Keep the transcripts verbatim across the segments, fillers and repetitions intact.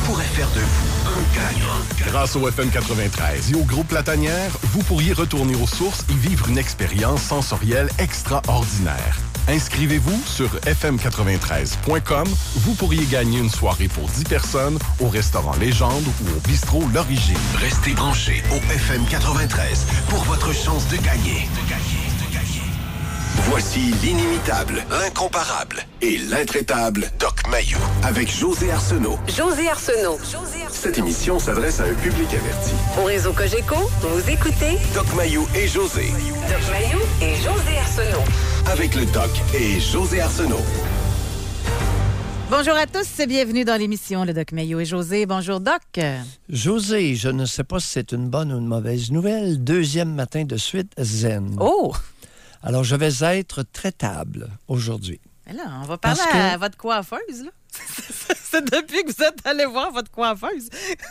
pourrait faire de vous un gagnant. Grâce au F M quatre-vingt-treize et au groupe Latanière, vous pourriez retourner aux sources et vivre une expérience sensorielle extraordinaire. Inscrivez-vous sur f m quatre-vingt-treize point com. Vous pourriez gagner une soirée pour dix personnes au restaurant Légende ou au bistrot L'Origine. Restez branchés au F M quatre-vingt-treize pour votre chance de gagner. De gagner, de gagner. Voici l'inimitable, l'incomparable et l'intraitable Doc Mayou avec José Arsenault. José Arsenault. Cette émission s'adresse à un public averti. Au réseau Cogeco, vous écoutez Doc Mayou et José. Doc Mayou et José Arsenault. Avec le Doc et José Arsenault. Bonjour à tous et bienvenue dans l'émission Le Doc Mayou et José. Bonjour Doc. José, je ne sais pas si c'est une bonne ou une mauvaise nouvelle. Deuxième matin de suite, zen. Oh! Alors, je vais être traitable aujourd'hui. Mais là, on va parler que... à votre coiffeuse, là. C'est depuis que vous êtes allé voir votre coiffeuse.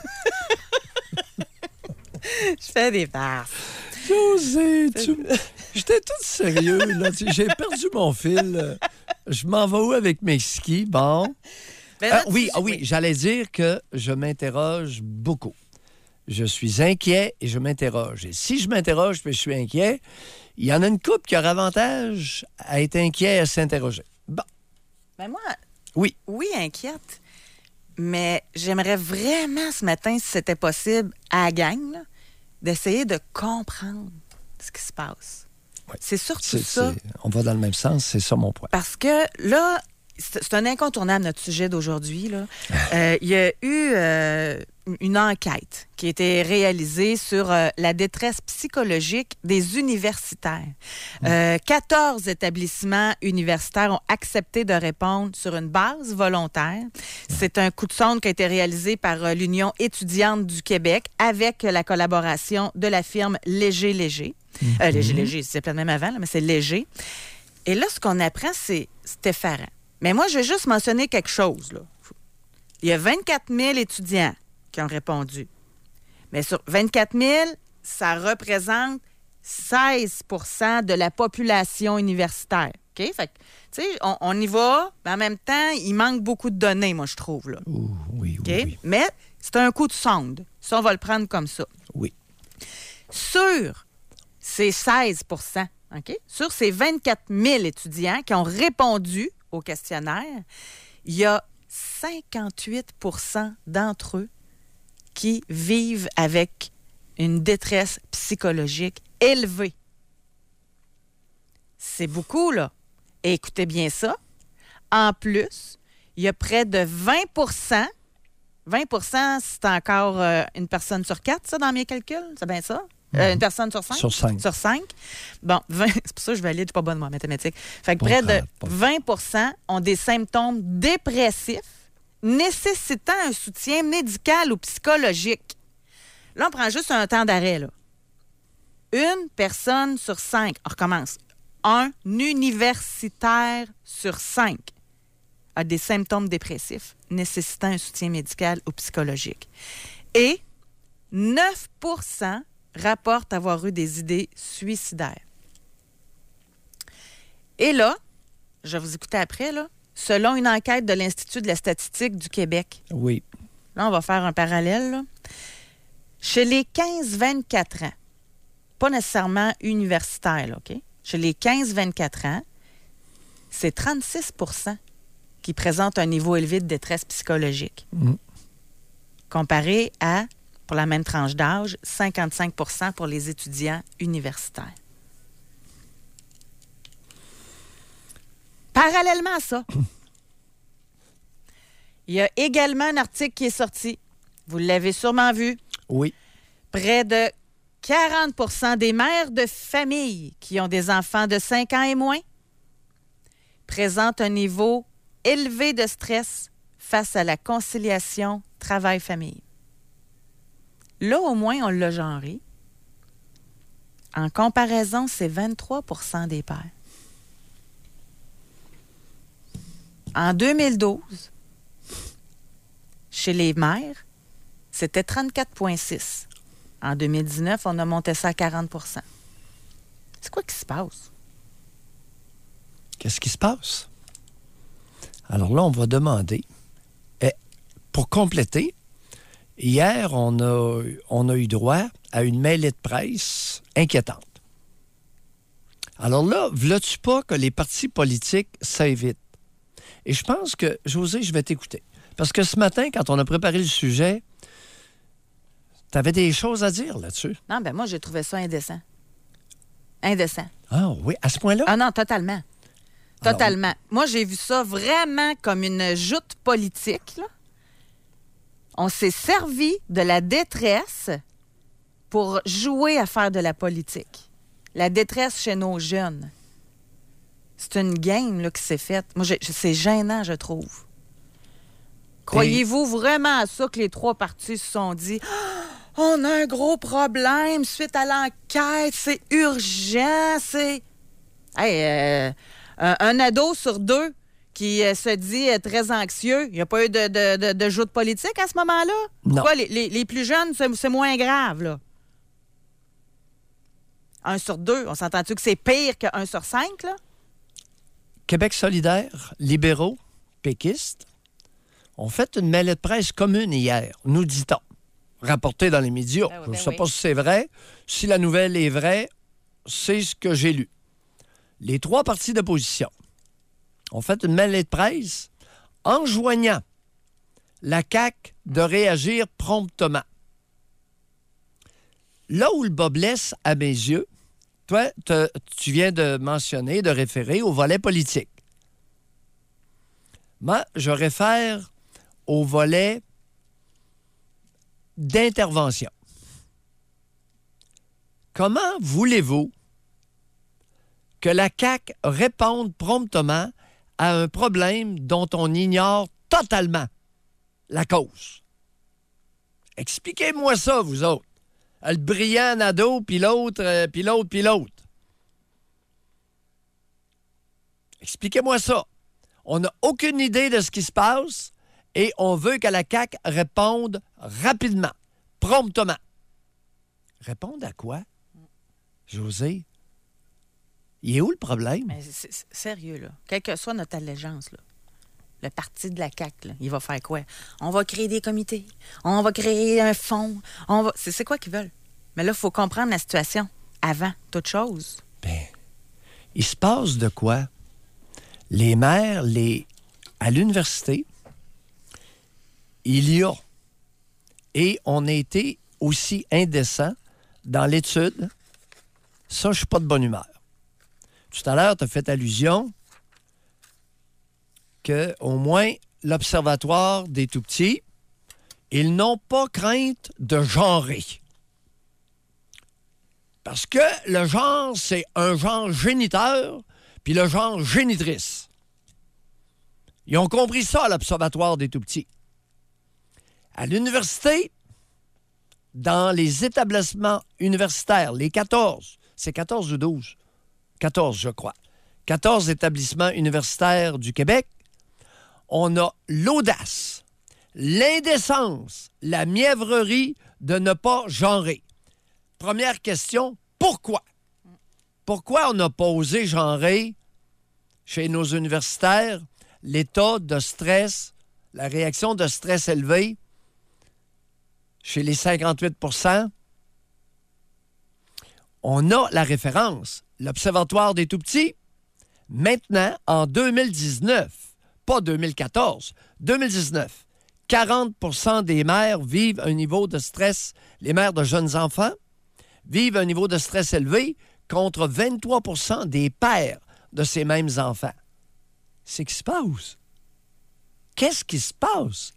Je fais des farces. José, tu... j'étais tout sérieux, là. J'ai perdu mon fil. Je m'en vais où avec mes skis? Bon. Ben là, ah, oui, tu... ah, oui, j'allais dire que je m'interroge beaucoup. Je suis inquiet et je m'interroge. Et si je m'interroge et je suis inquiet, il y en a une couple qui aura avantage à être inquiet et à s'interroger. Bon. Ben moi, oui. Oui, inquiète. Mais j'aimerais vraiment ce matin, si c'était possible, à la gang, là, d'essayer de comprendre ce qui se passe. Oui. C'est surtout c'est, ça. C'est... On va dans le même sens, c'est ça mon point. Parce que là, c'est, c'est un incontournable, notre sujet d'aujourd'hui. Là. euh, il y a eu euh, une enquête qui a été réalisée sur euh, la détresse psychologique des universitaires. Euh, quatorze établissements universitaires ont accepté de répondre sur une base volontaire. C'est un coup de sonde qui a été réalisé par euh, l'Union étudiante du Québec avec la collaboration de la firme Léger Léger. Mm-hmm. Euh, Léger Léger, c'est peut-être même avant, là, mais c'est Léger. Et là, ce qu'on apprend, c'est, c'est effarant. Mais moi, je vais juste mentionner quelque chose, là. Il y a vingt-quatre mille étudiants qui ont répondu. Mais sur vingt-quatre mille, ça représente seize pour cent de la population universitaire. OK? Fait que, tu sais, on, on y va, mais en même temps, il manque beaucoup de données, moi, je trouve, là. Ouh, oui, okay? oui, oui. Mais c'est un coup de sonde. Ça, on va le prendre comme ça. Oui. Sur ces seize pour cent, OK? Sur ces vingt-quatre mille étudiants qui ont répondu au questionnaire, il y a cinquante-huit pour cent d'entre eux qui vivent avec une détresse psychologique élevée. C'est beaucoup, là. Et écoutez bien ça. En plus, il y a près de vingt pour cent. vingt pour cent, c'est encore euh, une personne sur quatre, ça, dans mes calculs. C'est bien ça? Euh, une personne sur cinq? Sur cinq. Sur cinq. Bon, vingt, c'est pour ça que je valide, je ne suis pas bonne en mathématiques. Fait que près de vingt pour cent ont des symptômes dépressifs nécessitant un soutien médical ou psychologique. Là, on prend juste un temps d'arrêt, là. Une personne sur cinq, on recommence, un universitaire sur cinq a des symptômes dépressifs nécessitant un soutien médical ou psychologique. Et neuf pour cent rapportent avoir eu des idées suicidaires. Et là, je vais vous écouter après, là, selon une enquête de l'Institut de la statistique du Québec. Oui. Là, on va faire un parallèle, là. Chez les quinze vingt-quatre ans, pas nécessairement universitaires, là, OK? Chez les quinze vingt-quatre ans, c'est trente-six pour cent qui présentent un niveau élevé de détresse psychologique. Mmh. Comparé à, pour la même tranche d'âge, cinquante-cinq pour cent pour les étudiants universitaires. Parallèlement à ça, il y a également un article qui est sorti. Vous l'avez sûrement vu. Oui. Près de quarante pour cent des mères de famille qui ont des enfants de cinq ans et moins présentent un niveau élevé de stress face à la conciliation travail-famille. Là, au moins, on l'a genré. En comparaison, c'est vingt-trois pour cent des pères. En deux mille douze, chez les mères, c'était trente-quatre virgule six. En deux mille dix-neuf, on a monté ça à quarante pour cent. C'est quoi qui se passe? Qu'est-ce qui se passe? Alors là, on va demander, eh, pour compléter, Hier, on a, on a eu droit à une mêlée de presse inquiétante. Alors là, veux-tu pas que les partis politiques s'invitent? Et je pense que, José, je vais t'écouter. Parce que ce matin, quand on a préparé le sujet, tu avais des choses à dire là-dessus. Non, ben moi, j'ai trouvé ça indécent. Indécent. Ah oui, à ce point-là? Ah non, totalement. Totalement. Alors, moi, j'ai vu ça vraiment comme une joute politique, là. On s'est servi de la détresse pour jouer à faire de la politique. La détresse chez nos jeunes. C'est une game là, qui s'est faite. Moi, j'ai, c'est gênant, je trouve. Croyez-vous vraiment à ça que les trois partis se sont dit « On a un gros problème suite à l'enquête, c'est urgent, c'est... » Hey, euh, un, un ado sur deux qui euh, se dit euh, très anxieux, il n'y a pas eu de, de, de, de joute politique à ce moment-là? Non. Pourquoi les, les, les plus jeunes, c'est, c'est moins grave, là? Un sur deux, on s'entend-tu que c'est pire qu'un sur cinq, là? Québec solidaire, libéraux, péquistes, ont fait une mêlée de presse commune hier, nous dit-on, rapporté dans les médias. Ben oui, Je ne ben sais oui. pas si c'est vrai. Si la nouvelle est vraie, c'est ce que j'ai lu. Les trois partis d'opposition ont fait une mêlée de presse enjoignant la C A Q de réagir promptement. Là où le bas blesse, à mes yeux, toi, te, tu viens de mentionner, de référer au volet politique. Moi, je réfère au volet d'intervention. Comment voulez-vous que la C A Q réponde promptement à un problème dont on ignore totalement la cause? Expliquez-moi ça, vous autres. Le brillant Nadeau, puis l'autre, euh, puis l'autre, puis l'autre. Expliquez-moi ça. On n'a aucune idée de ce qui se passe et on veut que la C A Q réponde rapidement, promptement. Répondre à quoi? José? Il est où le problème? Mais c'est, c'est sérieux, là. Quelle que soit notre allégeance, là. Le parti de la C A Q, là, il va faire quoi? On va créer des comités. On va créer un fonds. On va... C'est, c'est quoi qu'ils veulent? Mais là, il faut comprendre la situation avant toute chose. Bien, il se passe de quoi? Les maires, les... à l'université, il y a, et on a été aussi indécent dans l'étude, ça, je suis pas de bonne humeur. Tout à l'heure, tu as fait allusion qu'au moins l'Observatoire des tout-petits, ils n'ont pas crainte de genrer. Parce que le genre, c'est un genre géniteur, puis le genre génitrice. Ils ont compris ça à l'Observatoire des tout-petits. À l'université, dans les établissements universitaires, les quatorze, c'est quatorze ou douze? quatorze, je crois. quatorze établissements universitaires du Québec, on a l'audace, l'indécence, la mièvrerie de ne pas genrer. Première question, pourquoi? Pourquoi on n'a pas osé genrer chez nos universitaires l'état de stress, la réaction de stress élevée chez les cinquante-huit pour cent? On a la référence, l'Observatoire des tout-petits. Maintenant, en deux mille dix-neuf, pas deux mille quatorze, deux mille dix-neuf, quarante pour cent des mères vivent un niveau de stress, les mères de jeunes enfants vivent un niveau de stress élevé contre vingt-trois pour cent des pères de ces mêmes enfants. C'est ce qui se passe. Qu'est-ce qui se passe?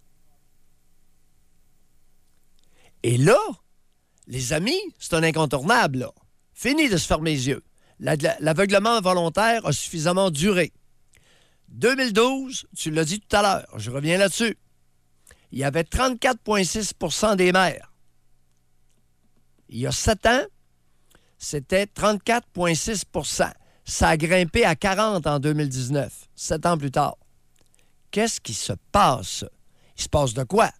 Et là, les amis, c'est un incontournable, là. Fini de se fermer les yeux. La, la, l'aveuglement volontaire a suffisamment duré. deux mille douze, tu l'as dit tout à l'heure, je reviens là-dessus. Il y avait trente-quatre virgule six pour cent des mères. Il y a sept ans, c'était trente-quatre virgule six pour cent. Ça a grimpé à quarante en deux mille dix-neuf, sept ans plus tard. Qu'est-ce qui se passe? Il se passe de quoi?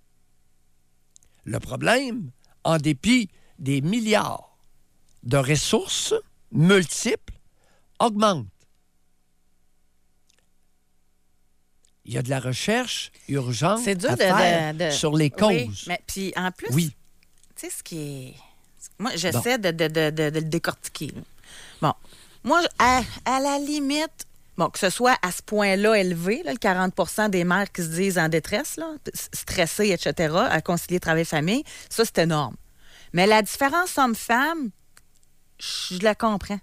Le problème, en dépit des milliards de ressources multiples, augmente. il y a de la recherche urgente C'est dur à de, faire de- de- sur les causes. Oui, mais puis en plus, Oui. tu sais ce qui est... Moi, j'essaie de, de, de, de, de le décortiquer. Là. Bon, moi, à, à la limite, bon, que ce soit à ce point-là élevé, là, le quarante pour cent des mères qui se disent en détresse, là, stressées, et cetera, à concilier travail-famille, ça, c'est énorme. Mais la différence homme-femme, je la comprends.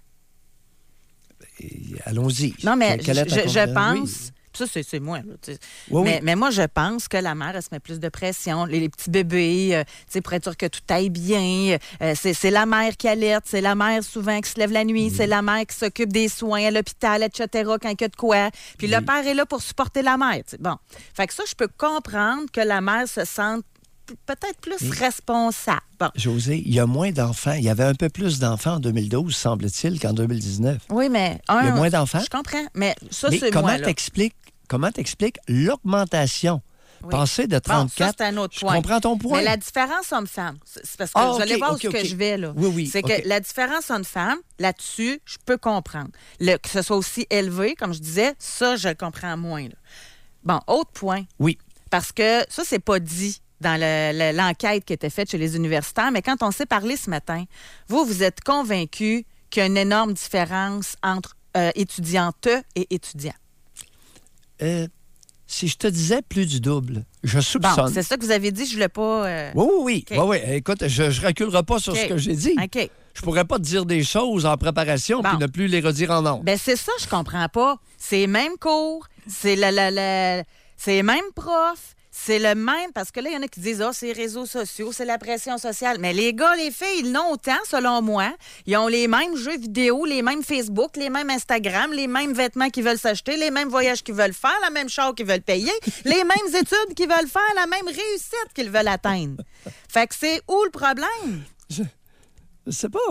Et allons-y. Non, mais Quelle est ta je, je compréhension? pense... Oui. Ça, c'est, c'est moi. Là, tu sais. Oui, mais, oui. mais moi, je pense que la mère, elle se met plus de pression. Les, les petits bébés, euh, tu sais, pour être sûr que tout aille bien. Euh, c'est, c'est la mère qui alerte. C'est la mère, souvent, qui se lève la nuit. Oui. C'est la mère qui s'occupe des soins à l'hôpital, et cetera, quand il y a de quoi. Puis Oui. le père est là pour supporter la mère. tu sais. Bon. Fait que ça, je peux comprendre que la mère se sente p- peut-être plus Oui. responsable. Bon. José, il y a moins d'enfants. Il y avait un peu plus d'enfants en deux mille douze, semble-t-il, qu'en deux mille dix-neuf. Oui, mais... Un, Il y a moins d'enfants. Je comprends, mais ça, Mais c'est comment moi, là. t'expliques, comment t'expliques l'augmentation? Oui. Passer de Bon, trente-quatre... ça, c'est un autre je point. comprends ton point. Mais la différence homme-femme, c'est c'est parce que Ah, vous allez OK, voir OK, où ce OK. que je vais, là. Oui, oui, C'est OK. que la différence homme-femme, là-dessus, je peux comprendre. Le, que ce soit aussi élevé, comme je disais, ça, je le comprends moins. Là. Bon, autre point. Oui. Parce que ça, c'est pas dit dans le- le- l'enquête qui était faite chez les universitaires, mais quand on s'est parlé ce matin, vous, vous êtes convaincus qu'il y a une énorme différence entre euh, étudiantes et étudiants. Euh, si je te disais plus du double, je Bon, soupçonne. c'est ça que vous avez dit, je voulais pas... euh, Oui, oui, oui. OK. oui, oui. Écoute, je ne reculerai pas sur OK. ce que j'ai dit. OK. Je pourrais pas te dire des choses en préparation Bon. puis ne plus les redire en ondes. Ben c'est ça, je comprends pas. C'est les mêmes cours, c'est la, la, la- c'est les mêmes profs, c'est le même... Parce que là, il y en a qui disent « Ah, c'est les réseaux sociaux, c'est la pression sociale. » Mais les gars, les filles, ils l'ont autant, selon moi. Ils ont les mêmes jeux vidéo, les mêmes Facebook, les mêmes Instagram, les mêmes vêtements qu'ils veulent s'acheter, les mêmes voyages qu'ils veulent faire, la même char qu'ils veulent payer, les mêmes études qu'ils veulent faire, la même réussite qu'ils veulent atteindre. Fait que c'est où le problème? Je sais pas.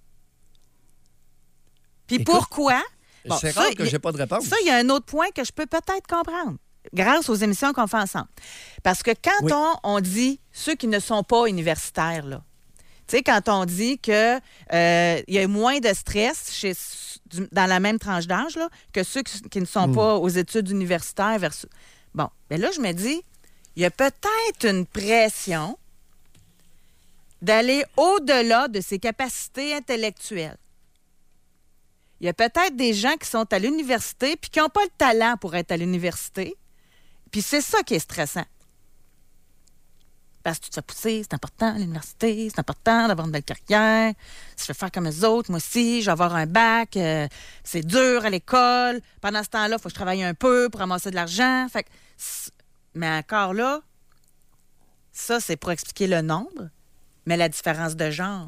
Puis Écoute, pourquoi? Bon, c'est ça, rare que y- j'ai pas de réponse. Ça, il y a un autre point que je peux peut-être comprendre grâce aux émissions qu'on fait ensemble. Parce que quand Oui. on, on dit ceux qui ne sont pas universitaires, là, tu sais, quand on dit qu'il euh, y a moins de stress chez, du- dans la même tranche d'âge là, que ceux qui, qui ne sont Mm. pas aux études universitaires versus... Bon, bien là, je me dis, il y a peut-être une pression d'aller au-delà de ses capacités intellectuelles. Il y a peut-être des gens qui sont à l'université puis qui n'ont pas le talent pour être à l'université. Puis c'est ça qui est stressant. Parce que tu te fais pousser, c'est important, l'université, c'est important d'avoir une belle carrière. Si je veux faire comme eux autres, moi aussi, je vais avoir un bac, euh, c'est dur à l'école. Pendant ce temps-là, il faut que je travaille un peu pour ramasser de l'argent. Fait que, c'est- mais encore là, ça, c'est pour expliquer le nombre, mais la différence de genre,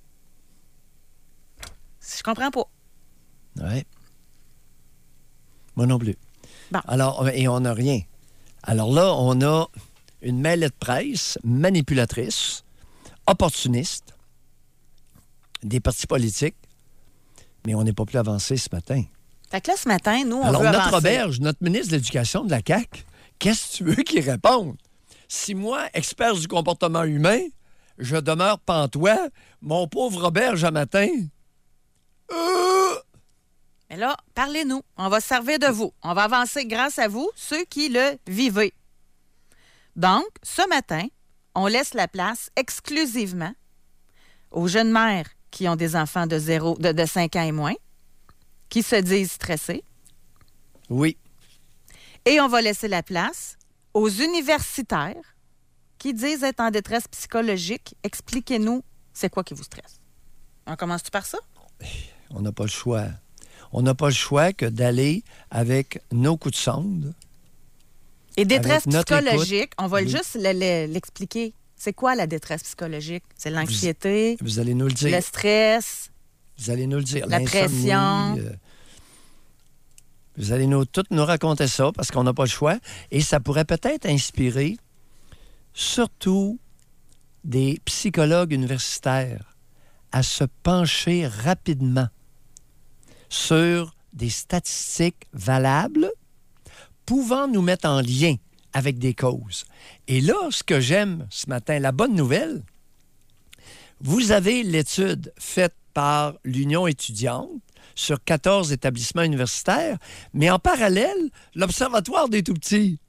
je comprends pas. Oui. Moi non plus. Bon. Alors, et on n'a rien. Alors là, on a une mêlée de presse manipulatrice, opportuniste, des partis politiques, mais on n'est pas plus avancé ce matin. Fait que là, ce matin, nous, on Alors, veut notre avancer. auberge, notre ministre de l'Éducation de la C A Q, qu'est-ce que tu veux qu'il réponde? Si moi, expert du comportement humain, je demeure pantois, mon pauvre auberge à matin... Euh... Mais là, parlez-nous. On va se servir de vous. On va avancer grâce à vous, ceux qui le vivez. Donc, ce matin, on laisse la place exclusivement aux jeunes mères qui ont des enfants de, zéro, de, de cinq ans et moins, qui se disent stressés. Oui. Et on va laisser la place aux universitaires qui disent être en détresse psychologique. Expliquez-nous, c'est quoi qui vous stresse? On commence-tu par ça? On n'a pas le choix. On n'a pas le choix que d'aller avec nos coups de sonde. Et détresse Avec notre psychologique, on va oui. juste le- le- l'expliquer. C'est quoi la détresse psychologique? C'est l'anxiété, Vous allez nous le dire. le stress. Vous allez nous le dire. La L'insomnie, pression. euh, vous allez nous, toutes nous raconter ça parce qu'on n'a pas le choix. Et ça pourrait peut-être inspirer surtout des psychologues universitaires à se pencher rapidement sur des statistiques valables pouvant nous mettre en lien avec des causes. Et là, ce que j'aime ce matin, la bonne nouvelle, vous avez l'étude faite par l'Union étudiante sur quatorze établissements universitaires, mais en parallèle, l'Observatoire des tout-petits.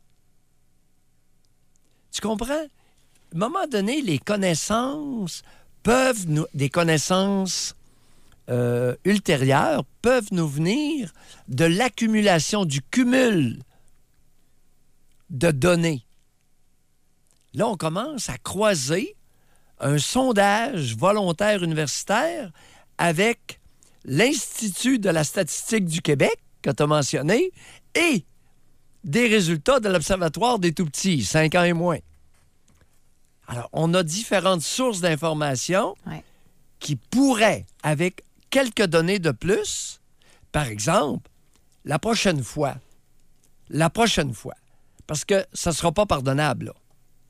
Tu comprends? À un moment donné, les connaissances peuvent nous... des connaissances euh, ultérieures peuvent nous venir de l'accumulation, du cumul de données. Là, on commence à croiser un sondage volontaire universitaire avec l'Institut de la statistique du Québec, que tu as mentionné, et des résultats de l'Observatoire des tout-petits, cinq ans et moins. Alors, on a différentes sources d'informations ouais. qui pourraient, avec quelques données de plus, par exemple, la prochaine fois, la prochaine fois, parce que ça ne sera pas pardonnable, là.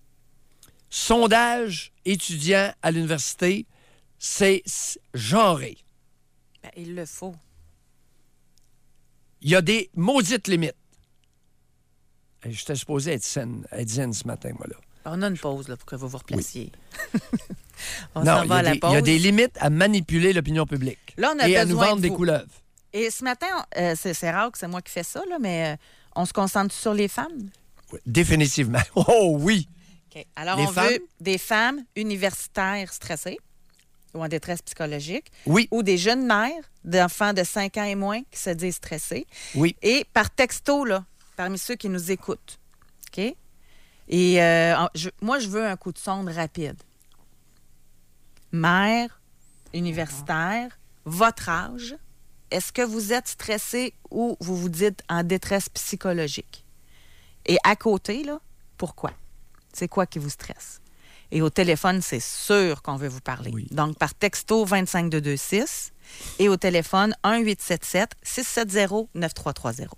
Sondage étudiant à l'université, c'est genré. Ben, il le faut. Il y a des maudites limites. Je J'étais supposé être zen, être zen ce matin, moi, là. On a une pause là, pour que vous vous replaciez. Oui. On non, s'en va à la des, pause. Il y a des limites à manipuler l'opinion publique. Là, on a et besoin à nous vendre de des vous. couleuvres. Et ce matin, euh, c'est, c'est rare que c'est moi qui fais ça, là, mais euh, on se concentre sur les femmes? Oui, définitivement. Oh oui! Okay. Alors, les on femmes? veut des femmes universitaires stressées ou en détresse psychologique. Oui. Ou des jeunes mères d'enfants de cinq ans et moins qui se disent stressés. Oui. Et par texto, là, parmi ceux qui nous écoutent. OK? Et euh, je, moi, je veux un coup de sonde rapide. Mère, universitaire, votre âge, est-ce que vous êtes stressé ou vous vous dites en détresse psychologique? Et à côté, là, pourquoi? C'est quoi qui vous stresse? Et au téléphone, c'est sûr qu'on veut vous parler. Oui. Donc, par texto vingt-cinq deux deux six et au téléphone un huit sept sept six sept zéro neuf trois trois zéro.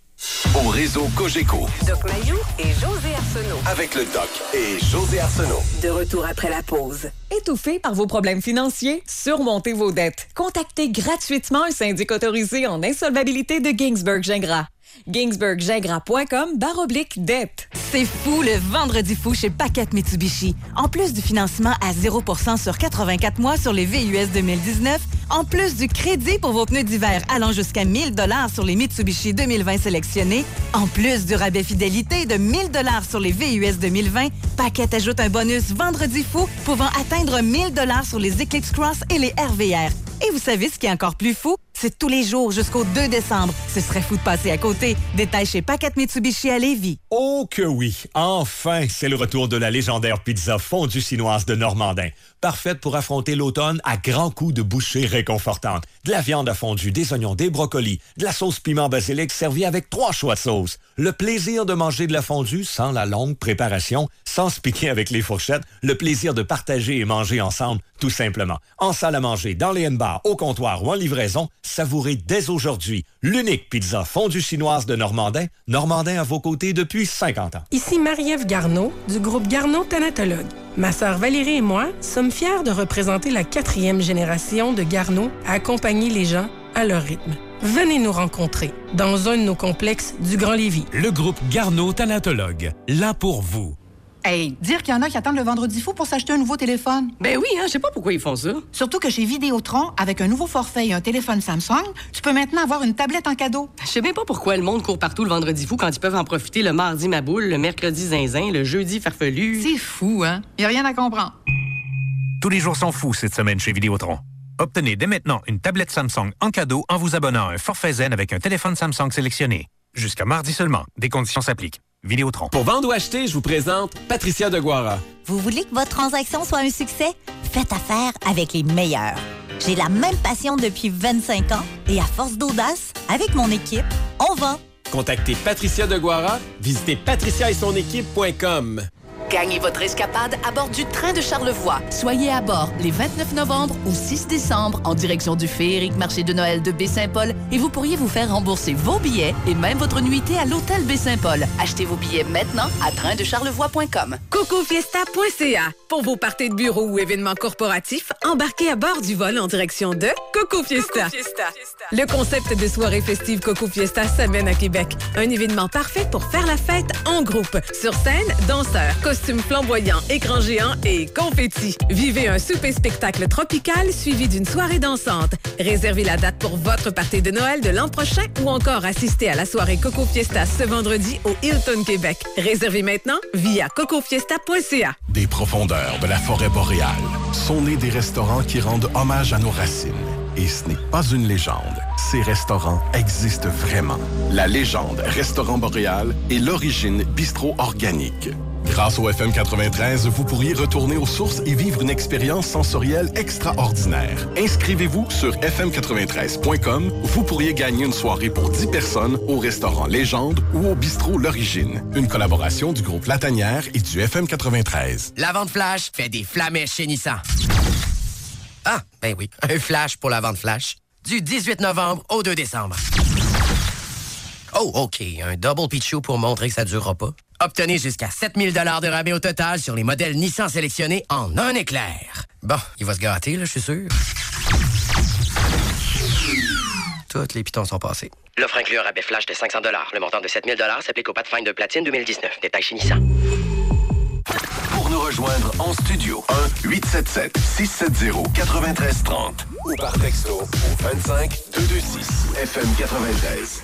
Au réseau Cogeco, Doc Mayou et José Arsenault. avec le Doc et José Arsenault. De retour après la pause. Étouffé par vos problèmes financiers? Surmontez vos dettes. Contactez gratuitement un syndic autorisé en insolvabilité de Ginsberg-Gingras. Ginsberg-Gingras.com barre oblique dette. C'est fou le vendredi fou chez Paquette Mitsubishi. En plus du financement à zéro pour cent sur quatre-vingt-quatre mois sur les V U S deux mille dix-neuf, en plus du crédit pour vos pneus d'hiver allant jusqu'à mille dollars sur les Mitsubishi deux mille vingt sélectionnés, en plus du rabais fidélité de mille dollars sur les V U S deux mille vingt, Paquette ajoute un bonus vendredi fou pouvant atteindre mille dollars sur les Eclipse Cross et les R V R. Et vous savez ce qui est encore plus fou? C'est tous les jours jusqu'au deux décembre. Ce serait fou de passer à côté. Détail chez Paquette Mitsubishi à Lévis. Oh que oui! Enfin, c'est le retour de la légendaire pizza fondue chinoise de Normandin. Parfaite pour affronter l'automne à grands coups de bouchée réconfortante. De la viande à fondue, des oignons, des brocolis, de la sauce piment basilic servie avec trois choix de sauce. Le plaisir de manger de la fondue sans la longue préparation, sans se piquer avec les fourchettes. Le plaisir de partager et manger ensemble, tout simplement. En salle à manger, dans les N-bars, au comptoir ou en livraison, savourez dès aujourd'hui l'unique pizza fondue chinoise de Normandin. Normandin à vos côtés depuis cinquante ans. Ici Marie-Ève Garneau, du groupe Garneau Thanatologue. Ma sœur Valérie et moi sommes fiers de représenter la quatrième génération de Garneau à accompagner les gens à leur rythme. Venez nous rencontrer dans un de nos complexes du Grand Lévis. Le groupe Garneau Thanatologue, là pour vous. Hey, dire qu'il y en a qui attendent le vendredi fou pour s'acheter un nouveau téléphone. Ben oui, hein, je sais pas pourquoi ils font ça. Surtout que chez Vidéotron, avec un nouveau forfait et un téléphone Samsung, tu peux maintenant avoir une tablette en cadeau. Je sais même pas pourquoi le monde court partout le vendredi fou quand ils peuvent en profiter le mardi Maboule, le mercredi Zinzin, le jeudi Farfelu. C'est fou, hein? Y a rien à comprendre. Tous les jours sont fous cette semaine chez Vidéotron. Obtenez dès maintenant une tablette Samsung en cadeau en vous abonnant à un forfait zen avec un téléphone Samsung sélectionné. Jusqu'à mardi seulement. Des conditions s'appliquent. Vidéotron. Pour vendre ou acheter, je vous présente Patricia Deguara. Vous voulez que votre transaction soit un succès? Faites affaire avec les meilleurs. J'ai la même passion depuis vingt-cinq ans et à force d'audace, avec mon équipe, on vend. Contactez Patricia Deguara, visitez patricia et son équipe point com. Gagnez votre escapade à bord du train de Charlevoix. Soyez à bord les vingt-neuf novembre au six décembre en direction du féerique marché de Noël de Baie-Saint-Paul et vous pourriez vous faire rembourser vos billets et même votre nuitée à l'hôtel Baie-Saint-Paul. Achetez vos billets maintenant à train de charlevoix point com. coco fiesta point c a. Pour vos parties de bureau ou événements corporatifs, embarquez à bord du vol en direction de Coco Fiesta. Coco Fiesta. Le concept de soirée festive Coco Fiesta s'amène à Québec. Un événement parfait pour faire la fête en groupe. Sur scène, danseurs, costumes, costumes flamboyants, écrans géants et confettis. Vivez un souper-spectacle tropical suivi d'une soirée dansante. Réservez la date pour votre party de Noël de l'an prochain ou encore assistez à la soirée Coco Fiesta ce vendredi au Hilton Québec. Réservez maintenant via coco fiesta point c a. Des profondeurs de la forêt boréale sont nés des restaurants qui rendent hommage à nos racines. Et ce n'est pas une légende. Ces restaurants existent vraiment. La légende Restaurant Boréal est l'origine bistrot organique. Grâce au F M quatre-vingt-treize, vous pourriez retourner aux sources et vivre une expérience sensorielle extraordinaire. Inscrivez-vous sur f m quatre-vingt-treize point com. Vous pourriez gagner une soirée pour dix personnes au restaurant Légende ou au bistrot L'Origine. Une collaboration du groupe La Tanière et du F M quatre-vingt-treize. La vente flash fait des flamèches chez Nissan. Ah, ben oui, un flash pour la vente flash. Du dix-huit novembre au deux décembre. Oh, OK, un double pitchou pour montrer que ça ne durera pas. Obtenez jusqu'à sept mille dollars de rabais au total sur les modèles Nissan sélectionnés en un éclair. Bon, il va se gâter, là, je suis sûr. Toutes les pitons sont passés. L'offre inclut un rabais flash de cinq cents dollars. Le montant de sept mille dollars s'applique au Pathfinder Platine deux mille dix-neuf. Détail chez Nissan. Pour nous rejoindre en studio, un huit sept sept six sept zéro neuf trois trois zéro ou par texto au vingt-cinq deux deux six F M quatre-vingt-treize.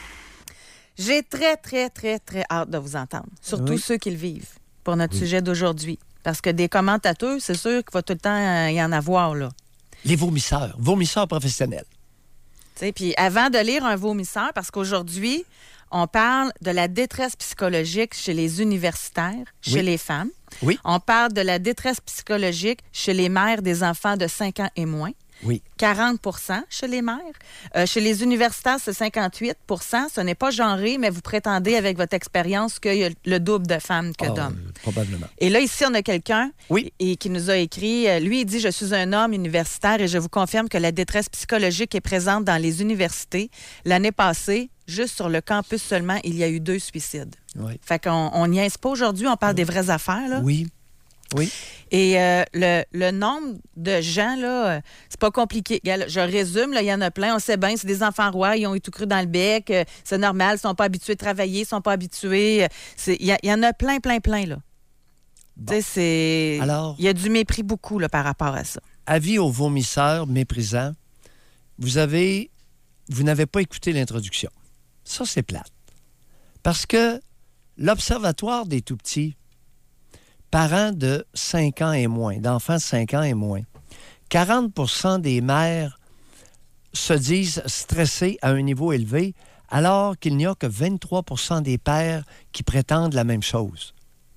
J'ai très, très, très, très hâte de vous entendre. Surtout Oui. ceux qui le vivent pour notre Oui. sujet d'aujourd'hui. Parce que des commentateurs, c'est sûr qu'il va tout le temps euh, y en avoir, là. Les vomisseurs, vomisseurs professionnels. Tu sais, puis avant de lire un vomisseur, parce qu'aujourd'hui, on parle de la détresse psychologique chez les universitaires, chez Oui. les femmes. Oui. On parle de la détresse psychologique chez les mères des enfants de cinq ans et moins. Oui. quarante pour cent chez les mères. Euh, chez les universitaires, c'est cinquante-huit pour cent. Ce n'est pas genré, mais vous prétendez avec votre expérience qu'il y a le double de femmes que Ah, d'hommes. euh, probablement. Et là, ici, on a quelqu'un Oui. et, qui nous a écrit, euh, lui, il dit « Je suis un homme universitaire et je vous confirme que la détresse psychologique est présente dans les universités. L'année passée, juste sur le campus seulement, il y a eu deux suicides. Oui. » Fait qu'on on niaise pas aujourd'hui, on parle des vraies affaires, là. Oui. Oui. Et euh, le, le nombre de gens, là, euh, c'est pas compliqué. Regarde, je résume, là, il y en a plein. On sait bien, c'est des enfants rois, ils ont eu tout cru dans le bec. euh, c'est normal, ils sont pas habitués de travailler, ils sont pas habitués. euh, c'est- Il y, a- il y en a plein, plein, plein, là. Tu sais, c'est... Alors- Il y a du mépris beaucoup, là, par rapport à ça. Avis aux vomisseurs méprisants, vous avez, vous n'avez pas écouté l'introduction. Ça, c'est plate. Parce que l'Observatoire des tout-petits, parents de cinq ans et moins, d'enfants de cinq ans et moins, quarante pour cent des mères se disent stressées à un niveau élevé, alors qu'il n'y a que vingt-trois pour cent des pères qui prétendent la même chose.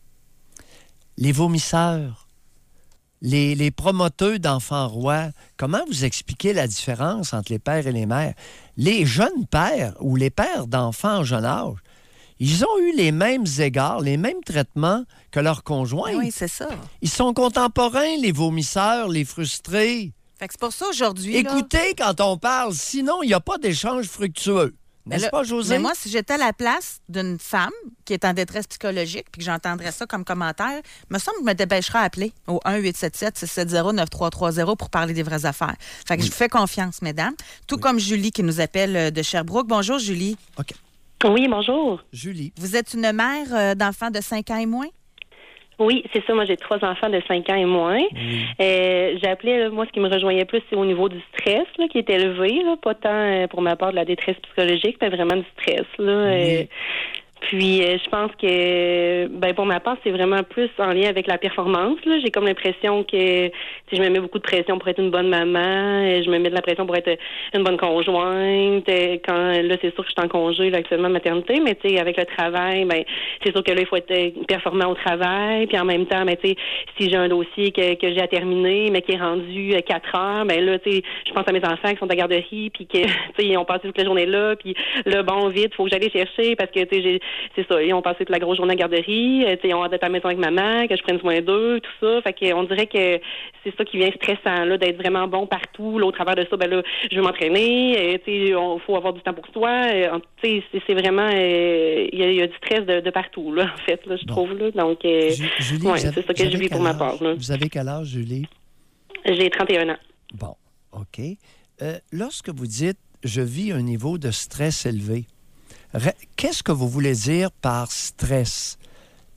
Les vomisseurs, les, les promoteurs d'enfants rois, comment vous expliquez la différence entre les pères et les mères? Les jeunes pères ou les pères d'enfants en jeune âge, ils ont eu les mêmes égards, les mêmes traitements que leurs conjoints. Oui, c'est ça. Ils sont contemporains, les vomisseurs, les frustrés. Fait que c'est pour ça, aujourd'hui, là- Écoutez quand on parle, sinon il n'y a pas d'échange fructueux. Mais N'est-ce là- pas, José? Mais moi, si j'étais à la place d'une femme qui est en détresse psychologique puis que j'entendrais ça comme commentaire, me semble que je me dépêcherais à appeler au un huit sept sept six sept zéro neuf trois trois zéro pour parler des vraies affaires. Fait que je vous fais confiance, mesdames. Tout comme Julie qui nous appelle euh, de Sherbrooke. Bonjour, Julie. OK. Oui, bonjour. Julie. Vous êtes une mère euh, d'enfants de cinq ans et moins? Oui, c'est ça. Moi, j'ai trois enfants de cinq ans et moins. Euh, j'ai appelé, là, moi, ce qui me rejoignait plus, c'est au niveau du stress, là, qui est élevé, là, pas tant euh, pour ma part de la détresse psychologique, mais vraiment du stress, là. Euh, puis, euh, je pense que, ben, pour ma part, c'est vraiment plus en lien avec la performance, là. J'ai comme l'impression que, si je me mets beaucoup de pression pour être une bonne maman, euh, je me mets de la pression pour être une bonne conjointe. euh, Quand, là, c'est sûr que je suis en congé, là, actuellement, maternité, mais, tu sais, avec le travail, ben, c'est sûr que là, il faut être euh, performant au travail. Puis, en même temps, ben, tu sais, si j'ai un dossier que, que j'ai à terminer, mais qui est rendu euh, quatre heures, ben, là, tu sais, je pense à mes enfants qui sont à la garderie, puis que, tu sais, ils ont passé toute la journée là, puis là, bon, vite, faut que j'aille les chercher parce que, tu sais, j'ai c'est ça, ils ont passé toute la grosse journée à la garderie, euh, ils ont hâte d'être à la maison avec maman, que je prenne soin d'eux, tout ça. Fait qu'on dirait que c'est ça qui vient stressant, là, d'être vraiment bon partout. Là, au travers de ça, ben là, je veux m'entraîner, euh, tu sais, on faut avoir du temps pour soi. Euh, tu sais, c'est, c'est vraiment, il euh, y, y a du stress de, de partout, là, en fait, là, je bon. trouve, là. Donc, euh, Julie, ouais, vous avez, c'est ça que je vis pour ma part, là. Vous avez quel âge, Julie? J'ai trente et un ans. Bon, OK. Euh, lorsque vous dites « je vis un niveau de stress élevé », qu'est-ce que vous voulez dire par stress?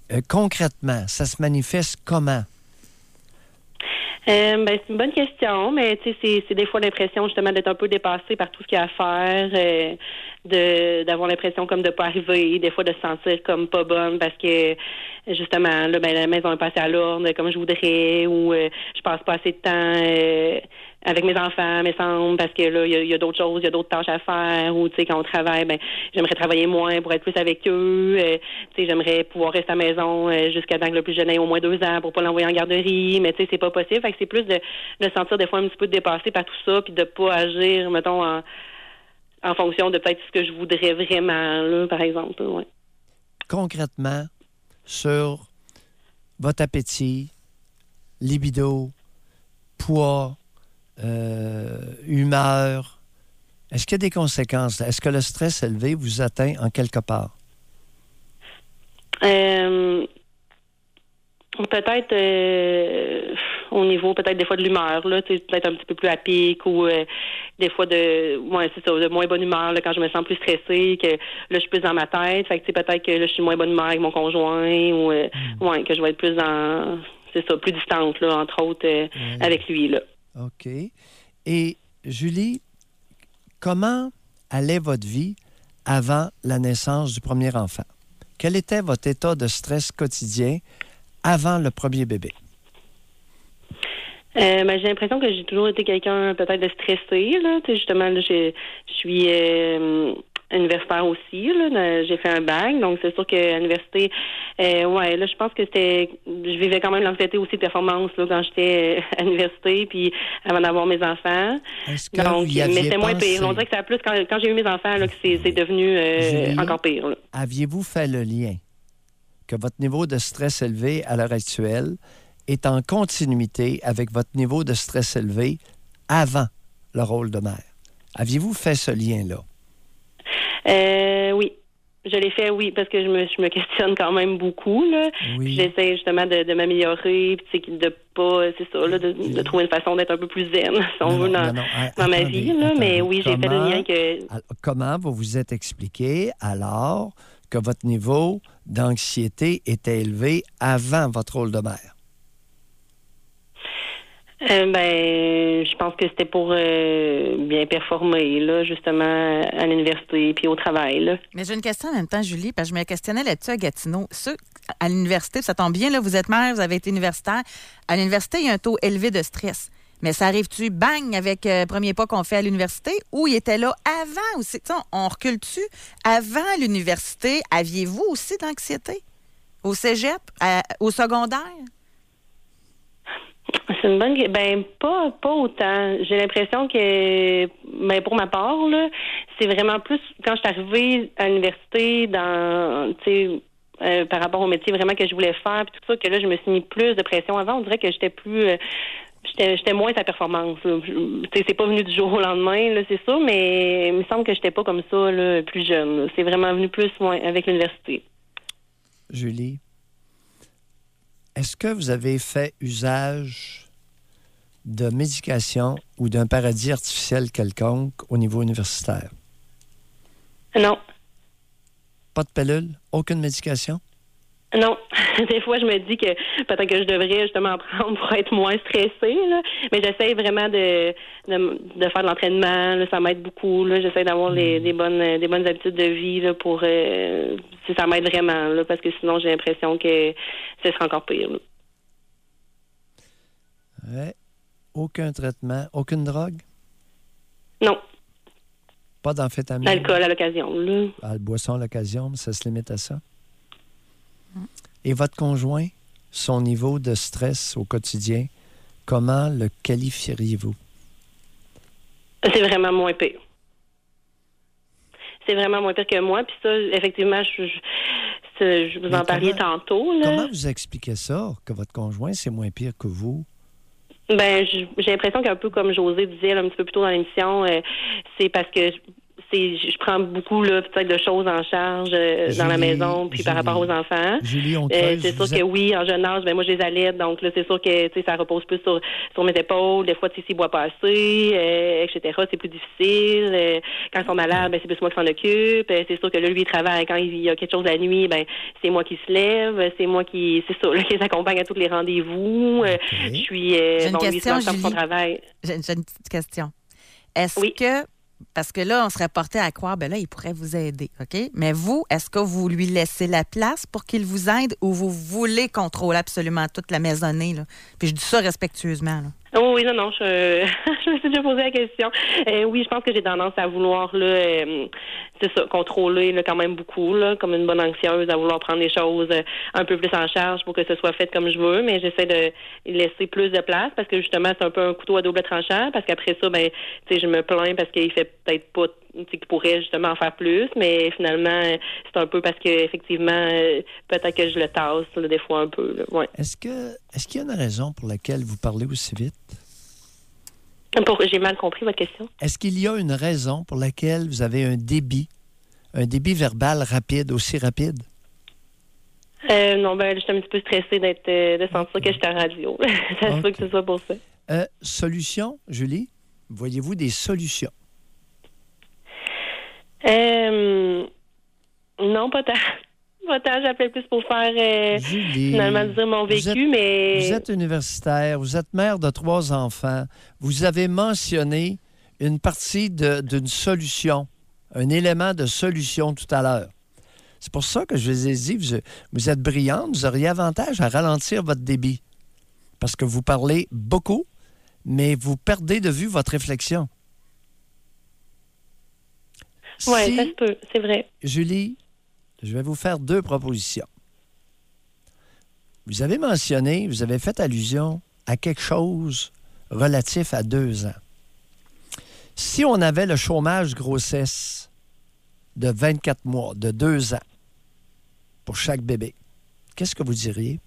euh, concrètement, ça se manifeste comment? Euh, ben, c'est une bonne question, mais tu sais, c'est, c'est des fois l'impression justement d'être un peu dépassé par tout ce qu'il y a à faire, euh, de d'avoir l'impression comme de pas arriver, des fois de se sentir comme pas bonne parce que justement là, ben, la maison est pas assez à l'ordre comme je voudrais, ou euh, je passe pas assez de temps euh, avec mes enfants, me semble, parce que là, il y a, y a d'autres choses, il y a d'autres tâches à faire, ou tu sais, quand on travaille, ben j'aimerais travailler moins pour être plus avec eux, euh, tu sais, j'aimerais pouvoir rester à la maison euh, jusqu'à temps que le plus jeune ait au moins deux ans pour pas l'envoyer en garderie, mais tu sais, c'est pas possible, fait que c'est plus de, de sentir des fois un petit peu dépassé par tout ça, puis de pas agir, mettons, en, en fonction de peut-être ce que je voudrais vraiment, là, par exemple, ouais. Concrètement, sur votre appétit, libido, poids, Euh, humeur. Est-ce qu'il y a des conséquences? Est-ce que le stress élevé vous atteint en quelque part? Euh, peut-être euh, au niveau peut-être des fois de l'humeur, là, peut-être un petit peu plus à pic, ou euh, des fois de ouais, c'est ça, de moins bonne humeur là, quand je me sens plus stressée, que là je suis plus dans ma tête. Fait que peut-être que là je suis moins bonne humeur avec mon conjoint, ou euh, mm. ouais, que je vais être plus dans c'est ça, plus distante, là, entre autres, euh, mm. avec lui, là. OK. Et Julie, comment allait votre vie avant la naissance du premier enfant? Quel était votre état de stress quotidien avant le premier bébé? Euh, ben, j'ai l'impression que j'ai toujours été quelqu'un peut-être de stressé, là. Tu sais, justement, là, je suis euh, universitaire aussi, là. J'ai fait un bac, donc c'est sûr qu'à l'université, euh, ouais, là, je pense que c'était, je vivais quand même l'anxiété aussi de performance, là, quand j'étais à l'université, puis avant d'avoir mes enfants. Est-ce que donc, vous y aviez mais c'est moins pensé? pire. On dirait que ça a plus quand, quand j'ai eu mes enfants, là, que c'est, c'est devenu euh, Julie, encore pire, là. Aviez-vous fait le lien que votre niveau de stress élevé à l'heure actuelle est en continuité avec votre niveau de stress élevé avant le rôle de mère? Aviez-vous fait ce lien-là? Euh, oui. Je l'ai fait, oui, parce que je me, je me questionne quand même beaucoup, là. Oui. J'essaie justement de, de m'améliorer, puis de pas, c'est ça, là, de, de trouver une façon d'être un peu plus zen, si on non, veut, dans, non, non. dans attendez, ma vie, là. Attendez. Mais oui, j'ai comment, fait le lien que... Comment vous vous êtes expliqué alors que votre niveau d'anxiété était élevé avant votre rôle de mère? Euh, ben, je pense que c'était pour euh, bien performer, là, justement, à l'université puis au travail, là. Mais j'ai une question en même temps, Julie, parce que je me questionnais là-dessus à Gatineau. Ceux à l'université, ça tombe bien, là, vous êtes mère, vous avez été universitaire. À l'université, il y a un taux élevé de stress. Mais ça arrive-tu, bang, avec le euh, premier pas qu'on fait à l'université, ou il était là avant aussi? T'sais, on recule-tu? Avant l'université, aviez-vous aussi d'anxiété? Au cégep? À, au secondaire? C'est une bonne... Ben, pas, pas autant. J'ai l'impression que, ben, pour ma part, là, c'est vraiment plus quand je suis arrivée à l'université dans, tu sais, euh, par rapport au métier vraiment que je voulais faire, puis tout ça, que là, je me suis mis plus de pression. Avant, on dirait que j'étais plus... Euh, J'étais, j'étais moins sa performance. C'est, c'est pas venu du jour au lendemain, là, c'est ça, mais il me semble que j'étais pas comme ça là, plus jeune. Là. C'est vraiment venu plus ouais, avec l'université. Julie, est-ce que vous avez fait usage de médication ou d'un paradis artificiel quelconque au niveau universitaire? Non. Pas de pilule? Aucune médication? Non. Des fois, je me dis que peut-être que je devrais justement en prendre pour être moins stressée, là. Mais j'essaie vraiment de, de, de faire de l'entraînement. Là. Ça m'aide beaucoup. Là. J'essaie d'avoir les, des, bonnes, des bonnes habitudes de vie là, pour... Euh, si ça m'aide vraiment, là, parce que sinon, j'ai l'impression que ce sera encore pire. Là. Ouais. Aucun traitement, aucune drogue? Non. Pas d'amphétamine? L'alcool à l'occasion, là. Ah, le boisson à l'occasion, mais ça se limite à ça? Et votre conjoint, son niveau de stress au quotidien, comment le qualifieriez-vous? C'est vraiment moins pire. C'est vraiment moins pire que moi. Puis ça, effectivement, je, je, je vous Mais en parliez comment, tantôt. Là. Comment vous expliquez ça, que votre conjoint, c'est moins pire que vous? Ben, j'ai l'impression qu'un peu comme José disait là, un petit peu plus tôt dans l'émission, euh, c'est parce que c'est, je prends beaucoup là, peut-être de choses en charge euh, Julie, dans la maison, puis Julie, par rapport aux enfants. Julie, on Euh, creuse, c'est sûr vous que êtes- oui, en jeune âge, ben moi je les allaite, donc là c'est sûr que tu sais ça repose plus sur, sur mes épaules. Des fois, tu sais, s'ils boivent pas assez, euh, et cetera. C'est plus difficile. Euh, quand ils sont malades, ben c'est plus moi qui s'en occupe. Euh, c'est sûr que là lui il travaille. Quand il y a quelque chose la nuit, ben c'est moi qui se lève. C'est moi qui, c'est ça, là, qui les accompagne à tous les rendez-vous. Euh, Je suis euh, J'ai une bon, lui, question, c'est dans son Julie. travail. J'ai j'ai une petite question. Est-ce que, parce que là, on serait porté à croire, ben là, il pourrait vous aider, OK? Mais vous, est-ce que vous lui laissez la place pour qu'il vous aide ou vous voulez contrôler absolument toute la maisonnée, là? Puis je dis ça respectueusement, là. Oh oui, non, non, je, je me suis déjà posé la question. Euh, oui, je pense que j'ai tendance à vouloir, là, euh, c'est ça, contrôler là, quand même beaucoup, là, comme une bonne anxieuse, à vouloir prendre les choses euh, un peu plus en charge pour que ce soit fait comme je veux, mais j'essaie de laisser plus de place parce que justement, c'est un peu un couteau à double tranchant, parce qu'après ça, ben, tu sais, je me plains parce qu'il fait peut-être pas, tu sais, qu'il pourrait justement en faire plus, mais finalement, c'est un peu parce que effectivement, euh, peut-être que je le tasse, là, des fois un peu, là, ouais. Est-ce que est-ce qu'il y a une raison pour laquelle vous parlez aussi vite? Pour, j'ai mal compris votre question. Est-ce qu'il y a une raison pour laquelle vous avez un débit, un débit verbal rapide, aussi rapide? Euh, non, ben, je suis un petit peu stressée d'être, euh, de sentir que je suis à la radio. Ça se peut que ce soit pour ça. Euh, solution, Julie? Voyez-vous des solutions? Euh, non, pas tant. Pas tant, j'appelle plus pour faire, euh, Julie, finalement, dire mon vous vécu, êtes- mais... Vous êtes universitaire, vous êtes mère de trois enfants. Vous avez mentionné une partie de- d'une solution, un élément de solution tout à l'heure. C'est pour ça que je vous ai dit, vous, vous êtes brillante, vous auriez avantage à ralentir votre débit. Parce que vous parlez beaucoup, mais vous perdez de vue votre réflexion. Oui, Si- ça se peut, c'est vrai. Julie, je vais vous faire deux propositions. Vous avez mentionné, vous avez fait allusion à quelque chose relatif à deux ans. Si on avait le chômage grossesse de vingt-quatre mois, de deux ans, pour chaque bébé, qu'est-ce que vous diriez?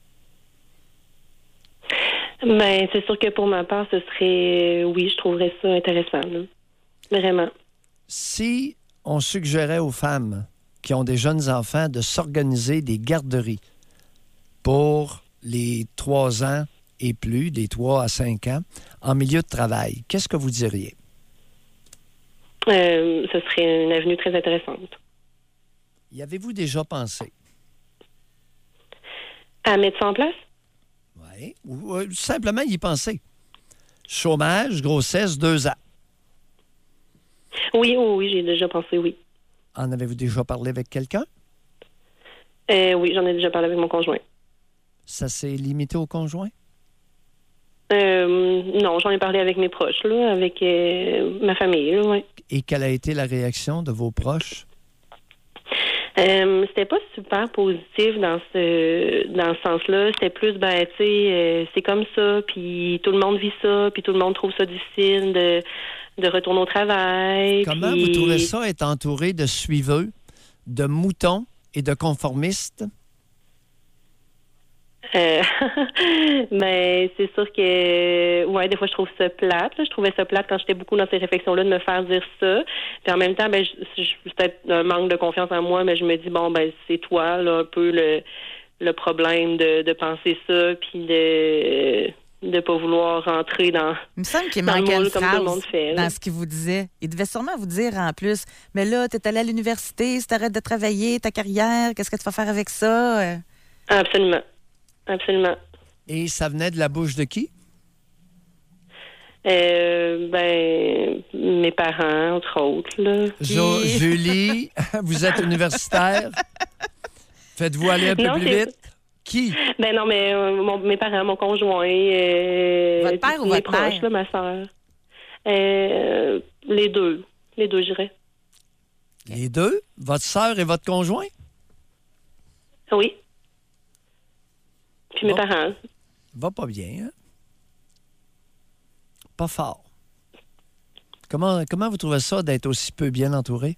Ben, c'est sûr que pour ma part, ce serait... Oui, je trouverais ça intéressant, là. Vraiment. Si on suggérait aux femmes qui ont des jeunes enfants de s'organiser des garderies pour les trois ans et plus, des trois à cinq ans, en milieu de travail, qu'est-ce que vous diriez? Euh, ce serait une avenue très intéressante. Y avez-vous déjà pensé? À mettre ça en place? Oui. Ou euh, simplement y penser. Chômage, grossesse, deux ans. Oui, oui, oui, j'ai déjà pensé, oui. En avez-vous déjà parlé avec quelqu'un? Euh, oui, j'en ai déjà parlé avec mon conjoint. Ça s'est limité au conjoint? Euh, non, j'en ai parlé avec mes proches, là, avec euh, ma famille, là, ouais. Et quelle a été la réaction de vos proches? Euh, c'était pas super positif dans ce dans ce sens-là. C'était plus, ben, tu sais, euh, c'est comme ça, puis tout le monde vit ça, puis tout le monde trouve ça difficile de, de retourner au travail. Comment puis- vous trouvez ça être entouré de suiveux, de moutons et de conformistes? Euh, mais c'est sûr que, ouais, des fois, je trouve ça plate. là. Je trouvais ça plate quand j'étais beaucoup dans ces réflexions-là de me faire dire ça. Puis en même temps, ben, je, je, c'est peut-être un manque de confiance en moi, mais je me dis, bon, ben, c'est toi, là, un peu le, le problème de, de penser ça, puis de de pas vouloir rentrer dans. Il me semble qu'il dans le manquait moule une comme tout le monde phrase fait. là. dans ce qu'il vous disait. Il devait sûrement vous dire en plus, mais là, tu es allé à l'université, si tu arrêtes de travailler, ta carrière, qu'est-ce que tu vas faire avec ça? Euh, Absolument. Absolument. Et ça venait de la bouche de qui? Euh, ben, mes parents, entre autres, là. Jo- Julie, vous êtes universitaire. Faites-vous aller un peu Non, plus c'est- vite. Qui? Ben non, mais euh, mon- mes parents, mon conjoint. Euh, Votre père ou mes votre proches, mère? là, ma soeur. Euh, les deux. Les deux, je dirais. Les deux? Votre sœur et votre conjoint? Oui. Puis mes Bon. parents. Va pas bien, hein? Pas fort. Comment, comment vous trouvez ça d'être aussi peu bien entouré?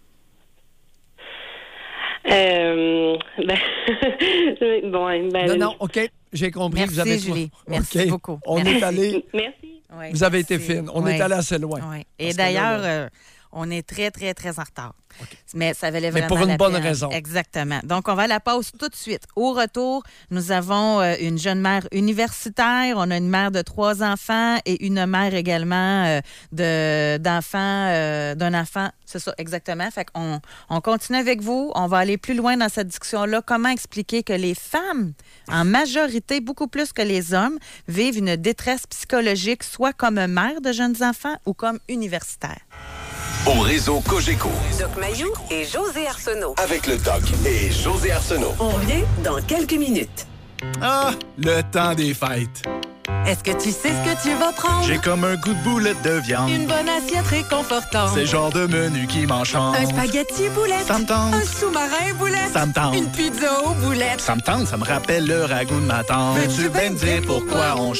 Euh, ben, bon, ben, Non, non, OK, j'ai compris. Merci, vous avez Julie. OK. Merci beaucoup. On Merci. est allé... Merci. ouais, Vous avez été merci. fine. On Ouais. est allé assez loin. Ouais. Et Parce que d'ailleurs, là, là- euh, on est très, très, très en retard. Okay. Mais ça valait vraiment Mais pour une la bonne peine. raison. Exactement. Donc, on va à la pause tout de suite. Au retour, nous avons euh, une jeune mère universitaire, on a une mère de trois enfants et une mère également euh, de, d'enfants, euh, d'un enfant. C'est ça, exactement. Fait qu'on on continue avec vous. On va aller plus loin dans cette discussion-là. Comment expliquer que les femmes, en majorité, beaucoup plus que les hommes, vivent une détresse psychologique, soit comme mère de jeunes enfants ou comme universitaire? Au réseau Cogeco. Doc Mayou et José Arsenault. Avec le Doc et José Arsenault. On revient dans quelques minutes. Ah, le temps des fêtes. Est-ce que tu sais ce que tu vas prendre? J'ai comme un goût de boulette de viande. Une bonne assiette réconfortante. C'est le genre de menu qui m'enchante. Un spaghetti boulette. Ça me tente. Un sous-marin boulette. Ça me tente. Une pizza aux boulettes. Ça me tente, ça me rappelle le ragoût de ma tante. Veux-tu bien me dire pourquoi on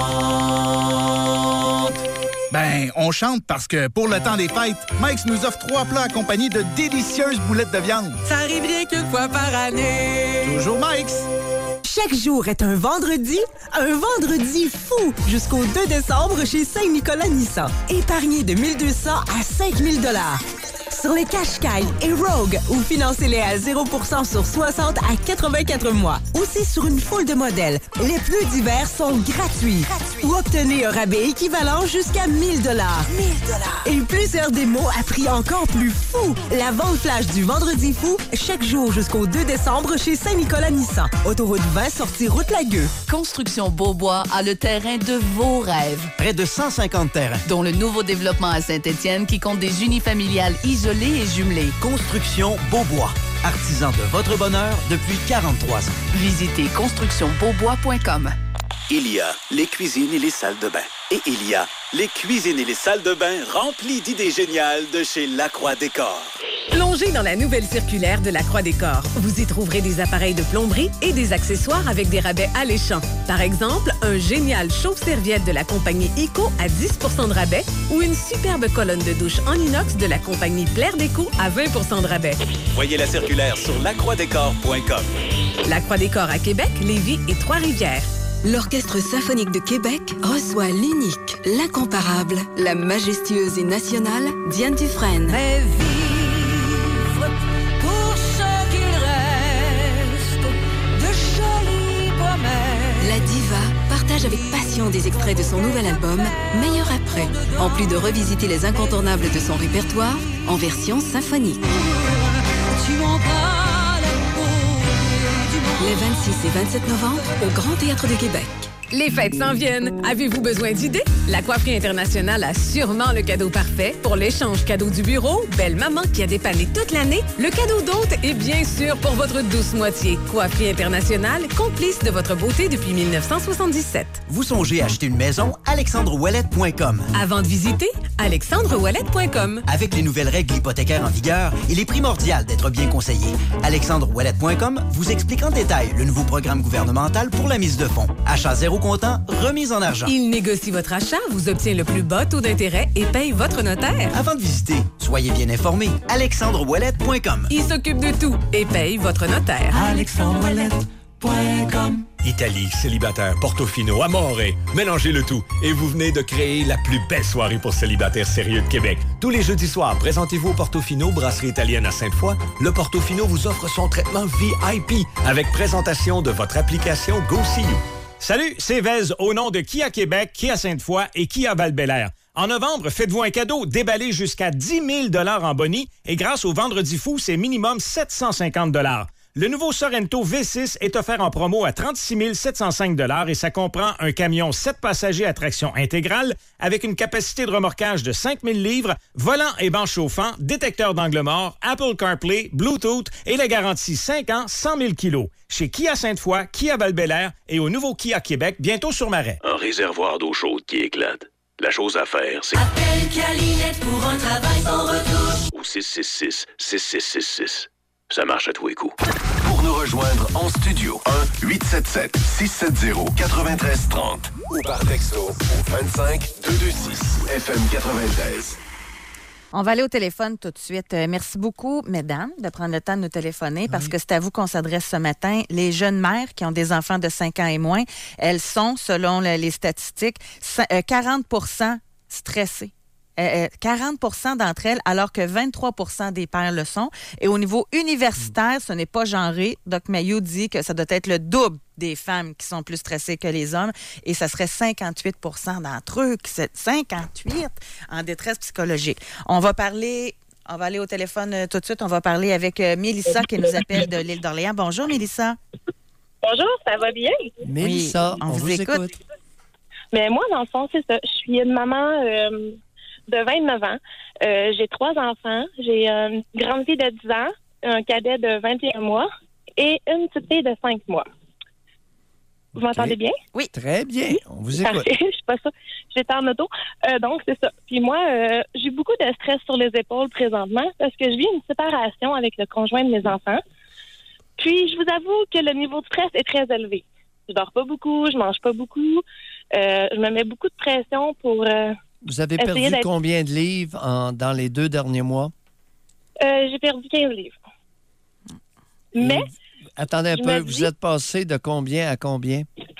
chante? Ben, on chante parce que pour le temps des fêtes, Mike's nous offre trois plats accompagnés de délicieuses boulettes de viande. Ça arrive rien qu'une fois par année. Toujours Mike's. Chaque jour est un vendredi, un vendredi fou jusqu'au deux décembre chez Saint-Nicolas Nissan. Épargnez de mille deux cents à cinq mille dollars. Sur les Qashqai et Rogue ou financez-les à zéro pour cent sur soixante à quatre-vingt-quatre mois. Aussi sur une foule de modèles. Les pneus d'hiver sont gratuits. Gratuit. Ou obtenez un rabais équivalent jusqu'à mille dollars. mille dollars. Et plusieurs démos à prix encore plus fou. La vente flash du vendredi fou, chaque jour jusqu'au deux décembre chez Saint-Nicolas Nissan. Autoroute vingt, sortie route Lagueux. Construction Beaubois a le terrain de vos rêves. Près de cent cinquante terrains. Dont le nouveau développement à Saint-Étienne qui compte des unifamiliales isolées et jumelées. Construction Beaubois. Artisan de votre bonheur depuis quarante-trois ans. Visitez construction beaubois point com. Il y a les cuisines et les salles de bain. Et il y a les cuisines et les salles de bain remplies d'idées géniales de chez Lacroix Décor. Plongez dans la nouvelle circulaire de Lacroix Décor. Vous y trouverez des appareils de plomberie et des accessoires avec des rabais alléchants. Par exemple, un génial chauffe-serviette de la compagnie ICO à dix pour cent de rabais ou une superbe colonne de douche en inox de la compagnie Plaire Déco à vingt pour cent de rabais. Voyez la circulaire sur lacroix décor point com. Lacroix Décor à Québec, Lévis et Trois-Rivières. L'Orchestre symphonique de Québec reçoit l'unique, l'incomparable, la majestueuse et nationale Diane Dufresne. Mais vivre pour ce qu'il reste de jolies promesses. La diva partage avec passion des extraits de son nouvel album Meilleur après, en plus de revisiter les incontournables de son répertoire en version symphonique. Tu m'en parles. Les vingt-six et vingt-sept novembre au Grand Théâtre de Québec. Les fêtes s'en viennent. Avez-vous besoin d'idées? La Coifferie Internationale a sûrement le cadeau parfait pour l'échange cadeau du bureau, belle maman qui a dépanné toute l'année, le cadeau d'hôte et bien sûr pour votre douce moitié. Coifferie Internationale, complice de votre beauté depuis mille neuf cent soixante-dix-sept. Vous songez à acheter une maison? alexandre ouellet point com. Avant de visiter, alexandre ouellet point com. Avec les nouvelles règles hypothécaires en vigueur, il est primordial d'être bien conseillé. alexandre ouellet point com vous explique en détail le nouveau programme gouvernemental pour la mise de fonds. Achat zéro comptant, remise en argent. Il négocie votre achat, vous obtient le plus bas taux d'intérêt et paye votre notaire. Avant de visiter, soyez bien informé. alexandre ouellet point com. Il s'occupe de tout et paye votre notaire. alexandre ouellet point com. Italie, célibataire, Portofino, Amore. Mélangez le tout et vous venez de créer la plus belle soirée pour célibataires sérieux de Québec. Tous les jeudis soirs, présentez-vous au Portofino, brasserie italienne à Sainte-Foy. Le Portofino vous offre son traitement V I P avec présentation de votre application Go See You. Salut, c'est Vez au nom de Kia Québec, Kia Sainte-Foy et Kia Val-Bélair. En novembre, faites-vous un cadeau, déballez jusqu'à dix mille dollars en boni et grâce au Vendredi fou, c'est minimum sept cent cinquante dollars. Le nouveau Sorento V six est offert en promo à trente-six mille sept cent cinq dollars et ça comprend un camion sept passagers à traction intégrale avec une capacité de remorquage de cinq mille livres, volant et banc chauffant, détecteur d'angle mort, Apple CarPlay, Bluetooth et la garantie cinq ans, cent mille kilos. Chez Kia Sainte-Foy, Kia Val-Bélair et au nouveau Kia Québec, bientôt sur Marais. Un réservoir d'eau chaude qui éclate. La chose à faire, c'est... Appelle Calinette pour un travail sans retour. Au six six six, six six six six. Ça marche à tous les coups. Pour nous rejoindre en studio, un huit sept sept, six sept zéro, neuf trois trois zéro ou par texto au vingt-cinq deux cent vingt-six F M quatre-vingt-treize. On va aller au téléphone tout de suite. Euh, merci beaucoup, mesdames, de prendre le temps de nous téléphoner parce oui. que c'est à vous qu'on s'adresse ce matin. Les jeunes mères qui ont des enfants de cinq ans et moins, elles sont, selon le, les statistiques, quarante pour cent stressées. Euh, quarante pour cent d'entre elles, alors que vingt-trois pour cent des pères le sont. Et au niveau universitaire, ce n'est pas genré. Doc Mayou dit que ça doit être le double des femmes qui sont plus stressées que les hommes. Et ça serait cinquante-huit pour cent d'entre eux, qui sont cinquante-huit en détresse psychologique. On va parler... On va aller au téléphone euh, tout de suite. On va parler avec euh, Mélissa qui nous appelle de l'île d'Orléans. Bonjour, Mélissa. Bonjour, ça va bien? Mélissa, oui, on, on vous, vous écoute. écoute. Mais moi, dans le fond, c'est ça. Je suis une maman euh, de vingt-neuf ans. Euh, j'ai trois enfants. J'ai une grande fille de dix ans, un cadet de vingt et un mois et une petite fille de cinq mois. Vous okay. m'entendez bien? Oui. Très bien. On vous écoute. Je suis pas ça. J'étais en auto. Euh, donc, c'est ça. Puis moi, euh, j'ai beaucoup de stress sur les épaules présentement parce que je vis une séparation avec le conjoint de mes enfants. Puis, je vous avoue que le niveau de stress est très élevé. Je dors pas beaucoup, je mange pas beaucoup. Euh, je me mets beaucoup de pression pour... Euh, vous avez perdu combien de livres en, dans les deux derniers mois? Euh, j'ai perdu quinze livres. Et, Mais... Attendez un peu, dis, vous êtes passé de combien à combien?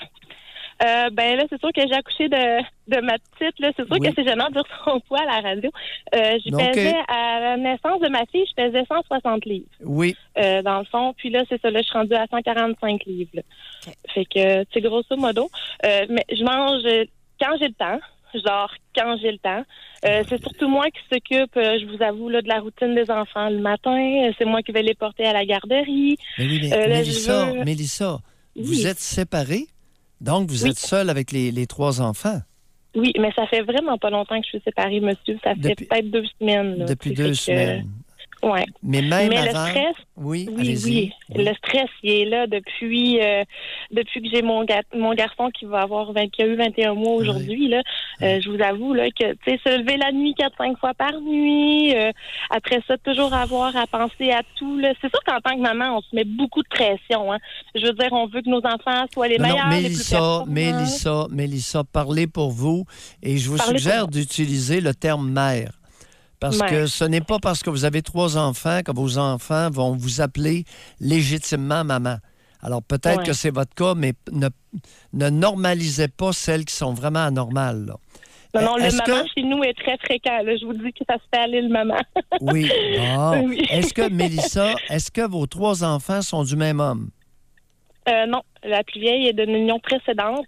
Euh, ben là, c'est sûr que j'ai accouché de, de ma petite. Là. C'est sûr oui. que c'est gênant de dire son poids à la radio. Euh, je okay. pesais, à la naissance de ma fille, je pesais cent soixante livres. Oui. Euh, dans le fond. Puis là, c'est ça, là, je suis rendue à cent quarante-cinq livres. Là. Okay. Fait que, c'est grosso modo. Euh, mais je mange quand j'ai le temps. Je dors quand j'ai le temps. Euh, c'est surtout moi qui s'occupe, euh, je vous avoue, là, de la routine des enfants le matin. C'est moi qui vais les porter à la garderie. Mais oui, mais euh, Mélissa, veux... Mélissa, oui. vous êtes séparés? Donc, vous oui. êtes seule avec les, les trois enfants? Oui, mais ça fait vraiment pas longtemps que je suis séparée, monsieur. Ça fait depuis, peut-être deux semaines. Là, depuis deux semaines. Que... Oui. Mais même mais avant... le stress, oui, oui, oui, oui. Le stress, il est là depuis euh, depuis que j'ai mon, ga- mon garçon qui va avoir vingt, qui a eu vingt et un mois aujourd'hui. Oui. Là, euh, je vous avoue là que tu sais se lever la nuit quatre cinq fois par nuit, euh, après ça toujours avoir à penser à tout. Là. C'est sûr qu'en tant que maman, on se met beaucoup de pression. Hein. Je veux dire, on veut que nos enfants soient les non, meilleurs, non, Mélissa, les plus performants. Mélissa, Mélissa, parlez pour vous et je vous parlez suggère d'utiliser le terme mère. Parce Mère. que ce n'est pas parce que vous avez trois enfants que vos enfants vont vous appeler légitimement maman. Alors, peut-être ouais. que c'est votre cas, mais ne, ne normalisez pas celles qui sont vraiment anormales. Là. Non, non, le est-ce maman que... chez nous est très fréquent. Là. Je vous dis que ça se fait aller le maman. oui. Bon. Oui. Est-ce que, Mélissa, est-ce que vos trois enfants sont du même homme? Euh, non. La plus vieille est d'une union précédente.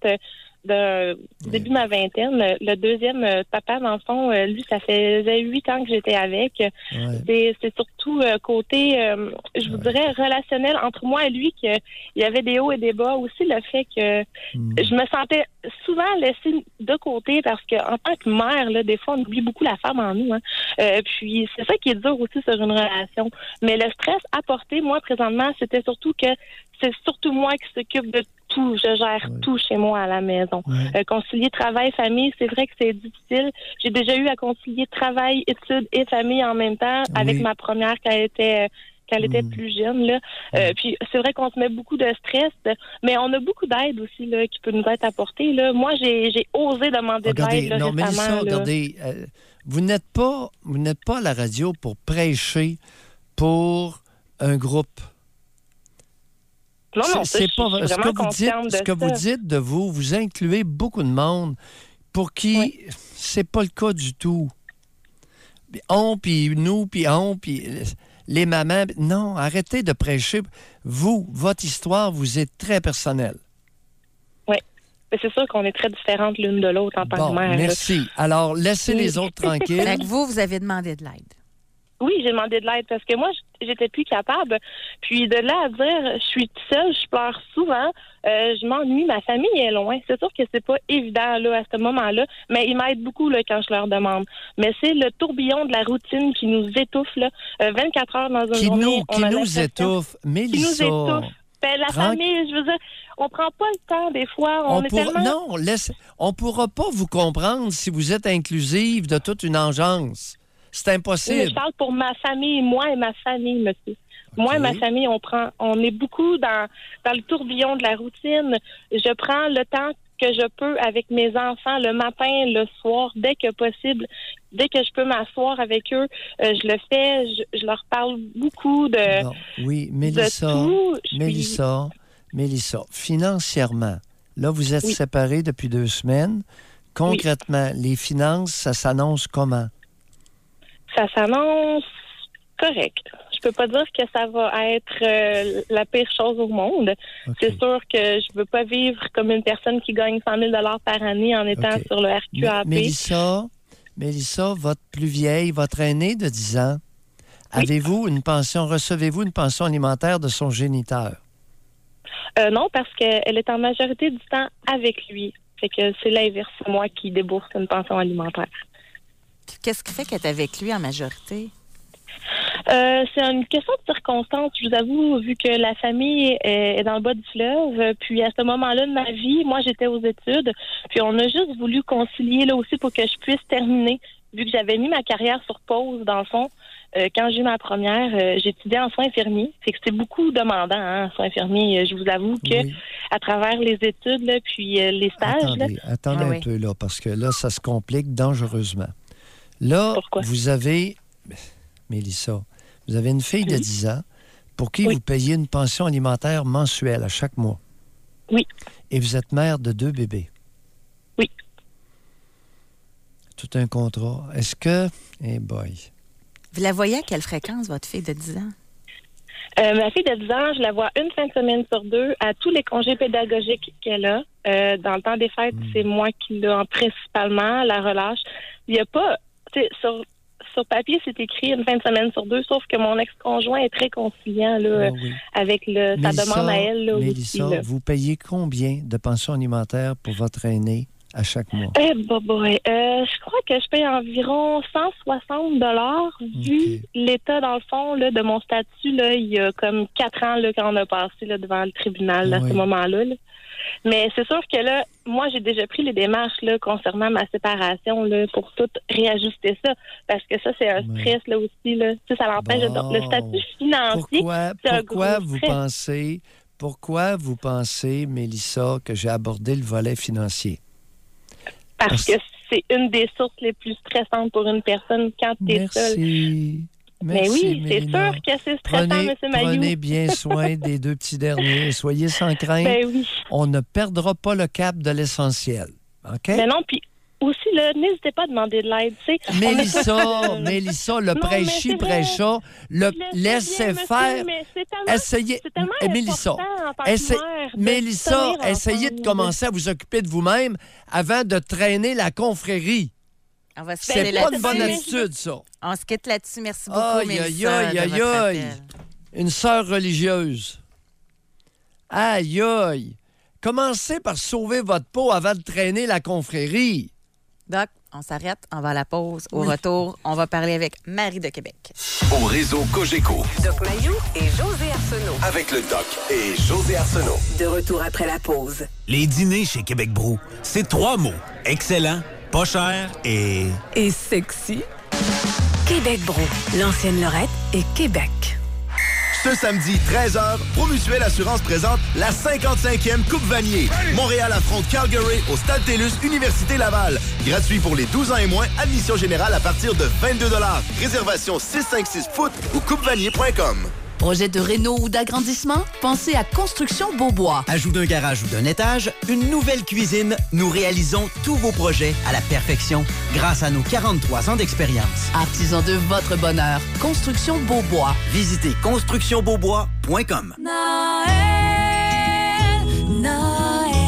De début de ma vingtaine. Le deuxième euh, papa, dans le fond, euh, lui, ça faisait huit ans que j'étais avec. Ouais. C'est, c'est surtout euh, côté, euh, je vous ouais. dirais, relationnel entre moi et lui qu'il y avait des hauts et des bas. Aussi le fait que mm. je me sentais souvent laissée de côté parce qu'en tant que mère, là, des fois, on oublie beaucoup la femme en nous. Hein. Euh, puis c'est ça qui est dur aussi sur une relation. Mais le stress apporté, moi, présentement, c'était surtout que c'est surtout moi qui s'occupe de tout. Je gère oui. tout chez moi à la maison. Oui. Euh, concilier travail, famille, c'est vrai que c'est difficile. J'ai déjà eu à concilier travail, études et famille en même temps oui. avec ma première quand elle était quand elle était mmh. plus jeune. Là. Euh, puis c'est vrai qu'on se met beaucoup de stress, mais on a beaucoup d'aide aussi là, qui peut nous être apportée. Là. Moi, j'ai, j'ai osé demander regardez, de l'aide là, non, récemment. Mélissa, là. regardez, euh, vous n'êtes pas vous n'êtes pas à la radio pour prêcher pour un groupe. Non, non, c'est, c'est pas je, je ce que vous dites. Ce que ça. vous dites de vous, vous incluez beaucoup de monde pour qui oui. c'est pas le cas du tout. On, puis nous, puis on, puis les mamans. Non, arrêtez de prêcher. Vous, votre histoire, vous est très personnelle. Oui. Mais c'est sûr qu'on est très différentes l'une de l'autre en tant bon, que mère. Merci. Là. Alors, laissez oui. les autres tranquilles. Fait que vous, vous avez demandé de l'aide. Oui, j'ai demandé de l'aide parce que moi, j'étais plus capable. Puis de là à dire, je suis seule, je pleure souvent, euh, je m'ennuie, ma famille est loin. C'est sûr que c'est pas évident là à ce moment-là, mais ils m'aident beaucoup là quand je leur demande. Mais c'est le tourbillon de la routine qui nous étouffe là, euh, vingt-quatre heures dans une qui journée. Nous, on qui a nous étouffe, Mélissa. Qui nous étouffe. Ben, la Tranq... famille, je veux dire, on prend pas le temps des fois. On, on est pour... tellement... Non, laisse... on pourra pas vous comprendre si vous êtes inclusive de toute une engeance. C'est impossible. Oui, je parle pour ma famille, moi et ma famille, monsieur. Okay. Moi et ma famille, on prend, on est beaucoup dans, dans le tourbillon de la routine. Je prends le temps que je peux avec mes enfants le matin, le soir, dès que possible. Dès que je peux m'asseoir avec eux, euh, je le fais. Je, je leur parle beaucoup de. Non. Oui, Mélissa, de Mélissa, suis... Mélissa, financièrement, là, vous êtes oui. séparés depuis deux semaines. Concrètement, oui. les finances, ça s'annonce comment? Ça s'annonce correct. Je peux pas dire que ça va être euh, la pire chose au monde. Okay. C'est sûr que je veux pas vivre comme une personne qui gagne cent mille dollars par année en étant okay. sur le R Q A P. Mélissa, Mélissa, votre plus vieille, votre aînée de dix ans, oui. avez-vous une pension, recevez-vous une pension alimentaire de son géniteur? Euh, non, parce qu'elle est en majorité du temps avec lui. Fait que c'est l'inverse, c'est moi qui débourse une pension alimentaire. Qu'est-ce qui fait qu'elle est avec lui en majorité? Euh, c'est une question de circonstance, je vous avoue, vu que la famille est, est dans le bas du fleuve. Puis à ce moment-là de ma vie, moi, j'étais aux études. Puis on a juste voulu concilier là aussi pour que je puisse terminer. Vu que j'avais mis ma carrière sur pause, dans le fond, euh, quand j'ai eu ma première, euh, j'étudiais en soins infirmiers. Fait que c'était beaucoup demandant, hein, soins infirmiers. Je vous avoue que oui. à travers les études, là, puis euh, les stages... Attendez, là, attendez ah, un oui. peu, là, parce que là, ça se complique dangereusement. Là, Pourquoi? vous avez... Mélissa, vous avez une fille oui. de dix ans pour qui oui. vous payez une pension alimentaire mensuelle à chaque mois. Oui. Et vous êtes mère de deux bébés. Oui. Tout un contrat. Est-ce que... Eh hey boy. Vous la voyez à quelle fréquence, votre fille de dix ans? Euh, ma fille de dix ans, je la vois une fin de semaine sur deux à tous les congés pédagogiques qu'elle a. Euh, dans le temps des fêtes, mmh. c'est moi qui l'ai principalement, la relâche. Il n'y a pas... Sur, sur papier, c'est écrit une fin de semaine sur deux, sauf que mon ex-conjoint est très conciliant là, oh oui. avec le, sa Mélissa, demande à elle. Là, Mélissa, aussi, là. vous payez combien de pension alimentaire pour votre aîné à chaque mois? Eh, bah, bah, euh, je crois que je paye environ cent soixante dollars vu okay. l'état, dans le fond, là, de mon statut, là, il y a comme quatre ans là, quand on a passé là, devant le tribunal là, oui. à ce moment-là. Là. Mais c'est sûr que là, moi, j'ai déjà pris les démarches là, concernant ma séparation là, pour tout réajuster ça. Parce que ça, c'est un stress là aussi. Là. Tu sais, ça l'empêche. Bon. Le statut financier, pourquoi, c'est pourquoi un gros vous stress. pensez, pourquoi vous pensez, Mélissa, que j'ai abordé le volet financier? Parce, Parce que c'est une des sources les plus stressantes pour une personne quand tu es seule. Merci. Mais oui, c'est sûr que c'est stressant, prenez, M. Mailloux. Prenez bien soin des deux petits derniers. Soyez sans crainte. Ben oui. On ne perdra pas le cap de l'essentiel. OK? Mais non, puis aussi, là, n'hésitez pas à demander de l'aide. Tu sais, Mélissa, Mélissa, le prêchi, prêcha, le laissez faire. Essayez. Et Mélissa, essayez, Mélissa, essayez de commencer à vous occuper de vous-même avant de traîner la confrérie. On va se C'est pas une bonne attitude, ça. On se quitte là-dessus. Merci beaucoup, aïe, Mélissa. Aïe, aïe, aïe, aïe. Une sœur religieuse. Aïe, aïe. Commencez par sauver votre peau avant de traîner la confrérie. Doc, on s'arrête, on va à la pause. Au oui. retour, on va parler avec Marie de Québec. Au réseau Cogeco. Doc Mailloux et José Arsenault. Avec le Doc et José Arsenault. De retour après la pause. Les dîners chez Québec Brou, c'est trois mots. Excellent, pas cher et... Et sexy. Québec Brou, l'ancienne Lorette et Québec. Ce samedi, treize heures, Promutuelle Assurance présente la cinquante-cinquième Coupe Vanier. Montréal affronte Calgary au Stade TELUS Université Laval. Gratuit pour les douze ans et moins, admission générale à partir de vingt-deux dollars. Réservation six cent cinquante-six foot ou coupe vanier point com. Projet de réno ou d'agrandissement? Pensez à Construction Beaubois. Ajout d'un garage ou d'un étage, une nouvelle cuisine, nous réalisons tous vos projets à la perfection grâce à nos quarante-trois ans d'expérience. Artisan de votre bonheur, Construction Beaubois. Visitez construction beaubois point com. Noël, Noël.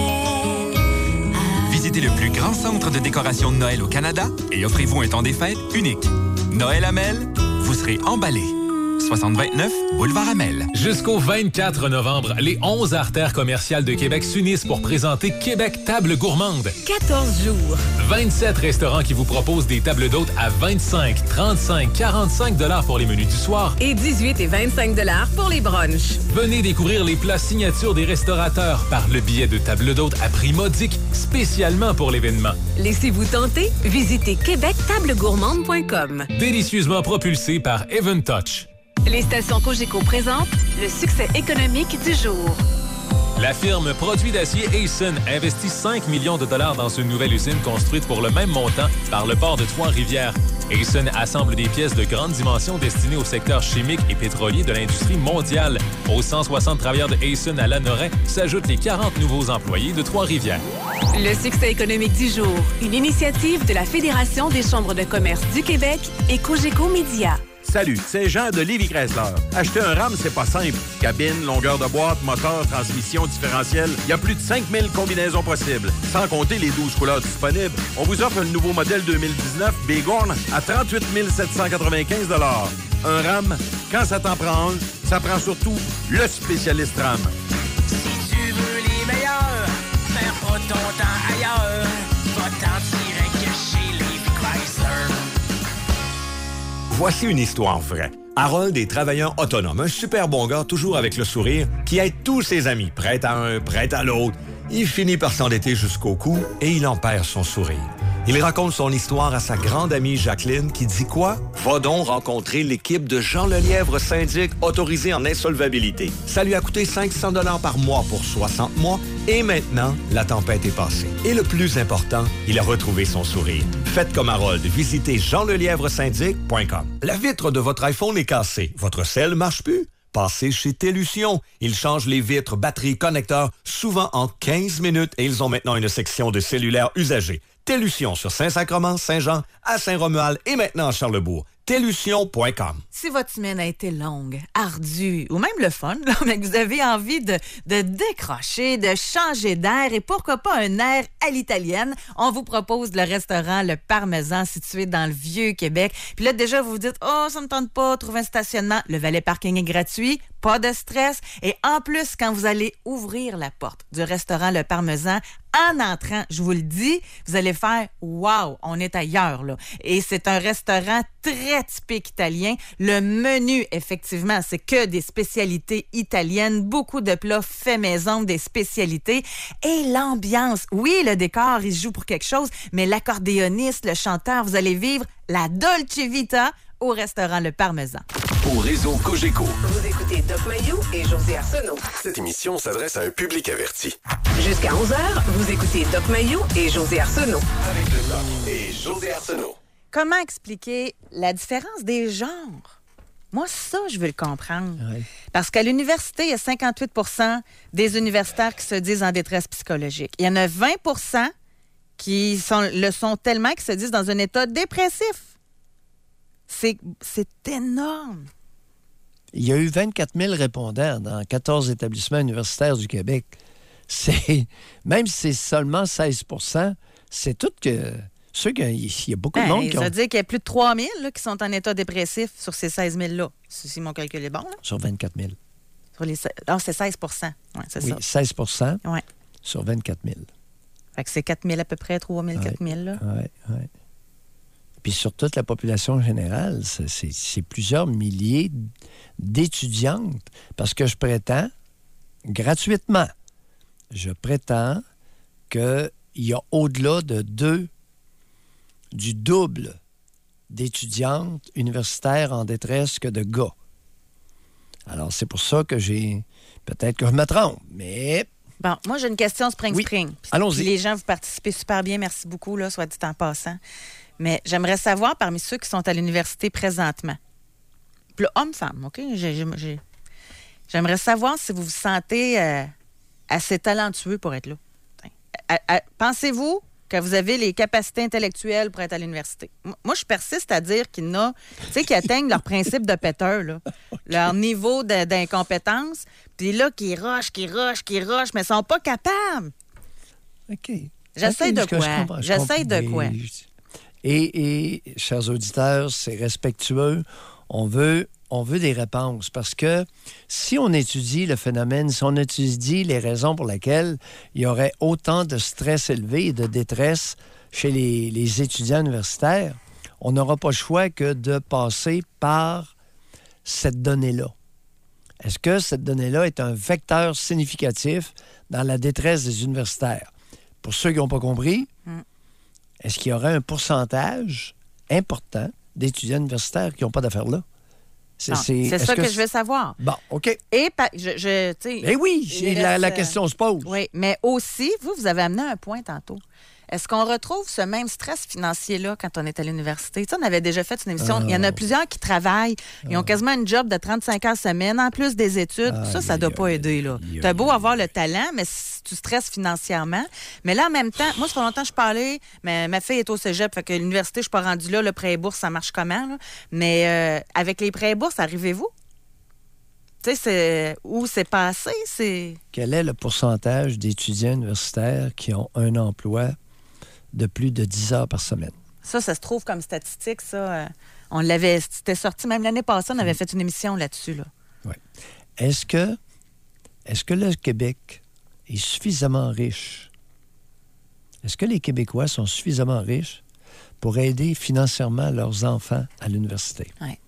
Visitez le plus grand centre de décoration de Noël au Canada et offrez-vous un temps des fêtes unique. Noël Amel, vous serez emballé. soixante vingt-neuf, boulevard Amel. Jusqu'au vingt-quatre novembre, les onze artères commerciales de Québec s'unissent pour présenter Québec Table Gourmande. quatorze jours. vingt-sept restaurants qui vous proposent des tables d'hôtes à vingt-cinq, trente-cinq, quarante-cinq dollars pour les menus du soir. Et dix-huit et vingt-cinq dollars pour les brunchs. Venez découvrir les plats signatures des restaurateurs par le billet de table d'hôte à prix modique, spécialement pour l'événement. Laissez-vous tenter. Visitez québec table gourmande point com. Délicieusement propulsé par Even Touch. Les stations Cogeco présentent le succès économique du jour. La firme Produits d'acier Eason investit cinq millions de dollars dans une nouvelle usine construite pour le même montant par le port de Trois-Rivières. Ayson assemble des pièces de grande dimension destinées au secteur chimique et pétrolier de l'industrie mondiale. Aux cent soixante travailleurs de Ayson à Lanoraie s'ajoutent les quarante nouveaux employés de Trois-Rivières. Le succès économique du jour, une initiative de la Fédération des chambres de commerce du Québec et Cogeco Média. Salut, c'est Jean de Lévis Chrysler. Acheter un RAM, c'est pas simple. Cabine, longueur de boîte, moteur, transmission, différentiel, il y a plus de cinq mille combinaisons possibles. Sans compter les douze couleurs disponibles, on vous offre le nouveau modèle deux mille dix-neuf Bighorn à trente-huit mille sept cent quatre-vingt-quinze dollars. Un RAM, quand ça t'en prend un, ça prend surtout le spécialiste RAM. Si tu veux les meilleurs, perds pas ton temps ailleurs. Va-t'en direct chez Lévis Chrysler. Voici une histoire vraie. Harold est travailleur autonome, un super bon gars, toujours avec le sourire, qui aide tous ses amis, prêt à un, prêt à l'autre. Il finit par s'endetter jusqu'au cou et il en perd son sourire. Il raconte son histoire à sa grande amie Jacqueline qui dit quoi? Va donc rencontrer l'équipe de Jean Lelièvre Syndic autorisé en insolvabilité. Ça lui a coûté cinq cents dollars par mois pour soixante mois et maintenant, la tempête est passée. Et le plus important, il a retrouvé son sourire. Faites comme Harold, visitez jean lelièvre syndic point com. La vitre de votre iPhone est cassée. Votre sel marche plus? Passez chez Télution. Ils changent les vitres, batteries, connecteurs, souvent en quinze minutes et ils ont maintenant une section de cellulaire usagé. Télution sur Saint-Sacrement, Saint-Jean, à Saint-Romuald et maintenant à Charlebourg. Télution point com. Si votre semaine a été longue, ardue ou même le fun, là, mais que vous avez envie de, de décrocher, de changer d'air et pourquoi pas un air à l'italienne, on vous propose le restaurant Le Parmesan situé dans le Vieux-Québec. Puis là, déjà, vous vous dites « Oh, ça me tente pas, trouver un stationnement. » Le valet parking est gratuit, pas de stress. Et en plus, quand vous allez ouvrir la porte du restaurant Le Parmesan, en entrant, je vous le dis, vous allez faire « Wow, on est ailleurs, là. » Et c'est un restaurant très typique italien. Le menu, effectivement, c'est que des spécialités italiennes, beaucoup de plats faits maison, des spécialités. Et l'ambiance, oui, le décor, il se joue pour quelque chose, mais l'accordéoniste, le chanteur, vous allez vivre la Dolce Vita au restaurant Le Parmesan. Au réseau Cogeco. Vous écoutez Doc Mayou et José Arsenault. Cette émission s'adresse à un public averti. Jusqu'à onze heures, vous écoutez Doc Mayou et José Arsenault. Avec le Doc et José Arsenault. Comment expliquer la différence des genres? Moi, ça, je veux le comprendre. Ouais. Parce qu'à l'université, il y a cinquante-huit pour cent des universitaires qui se disent en détresse psychologique. Il y en a vingt pour cent qui sont, le sont tellement qu'ils se disent dans un état dépressif. C'est, c'est énorme. Il y a eu vingt-quatre mille répondants dans quatorze établissements universitaires du Québec. C'est, même si c'est seulement seize pour cent, c'est tout que... Sûr qu'il y a beaucoup ben, de monde qui ça ont... veut dire qu'il y a plus de trois mille là, qui sont en état dépressif sur ces seize mille-là. Si, si mon calcul est bon. Là. Sur vingt-quatre mille. Sur les... Non, c'est seize pour cent. Ouais, c'est oui, ça. seize pour cent ouais. sur vingt-quatre mille. Fait que c'est quatre mille à peu près, trois mille, quatre mille. Oui, oui. Puis sur toute la population générale, c'est, c'est, c'est plusieurs milliers d'étudiantes. Parce que je prétends, gratuitement, je prétends qu'il y a au-delà de deux du double d'étudiantes universitaires en détresse que de gars. Alors, c'est pour ça que j'ai... Peut-être que je me trompe, mais... Bon, moi, j'ai une question Spring oui. Spring. Allons-y. Puis les gens, vous participez super bien. Merci beaucoup, là, soit dit en passant. Mais j'aimerais savoir, parmi ceux qui sont à l'université présentement, puis là, homme-femme, OK? J'ai, j'ai, j'ai... J'aimerais savoir si vous vous sentez euh, assez talentueux pour être là. À, à, pensez-vous que vous avez les capacités intellectuelles pour être à l'université? Moi, je persiste à dire qu'il y en a, tu sais, qui atteignent leur principe de péteur, là, leur niveau de, d'incompétence, puis là, qui rushent, qui rushent, qui rushent, mais ils sont pas capables. OK. J'essaie okay, de je, quoi? je comprends, je J'essaie comprends. de quoi? Et, et, chers auditeurs, c'est respectueux. On veut... On veut des réponses parce que si on étudie le phénomène, si on étudie les raisons pour lesquelles il y aurait autant de stress élevé et de détresse chez les, les étudiants universitaires, on n'aura pas le choix que de passer par cette donnée-là. Est-ce que cette donnée-là est un vecteur significatif dans la détresse des universitaires? Pour ceux qui n'ont pas compris, mm. est-ce qu'il y aurait un pourcentage important d'étudiants universitaires qui n'ont pas d'affaires là? C'est, non, c'est, c'est ça que, que je veux savoir. Bon, OK. Et pa- je, je, tu sais. Eh oui, la, la question se pose. Oui, mais aussi, vous, vous avez amené un point tantôt. Est-ce qu'on retrouve ce même stress financier-là quand on est à l'université? Tu sais, on avait déjà fait une émission. Ah. Il y en a plusieurs qui travaillent. Ils ont quasiment une job de trente-cinq heures semaine, en plus des études. Ah, ça, ça ne doit pas aider. Là. Tu as beau avoir le talent, mais si tu stresses financièrement. Mais là, en même temps, moi, ça fait longtemps que je parlais, mais ma fille est au cégep, fait que l'université, je suis pas rendue là. Le prêt et bourse, ça marche comment? Là? Mais euh, avec les prêts et bourses, arrivez-vous? Tu sais, c'est où c'est passé, c'est... Quel est le pourcentage d'étudiants universitaires qui ont un emploi de plus de dix heures par semaine? Ça, ça se trouve comme statistique, ça. Euh, on l'avait... C'était sorti même l'année passée, on avait fait une émission là-dessus, là. Oui. Est-ce que, est-ce que le Québec est suffisamment riche? Est-ce que les Québécois sont suffisamment riches pour aider financièrement leurs enfants à l'université? Oui.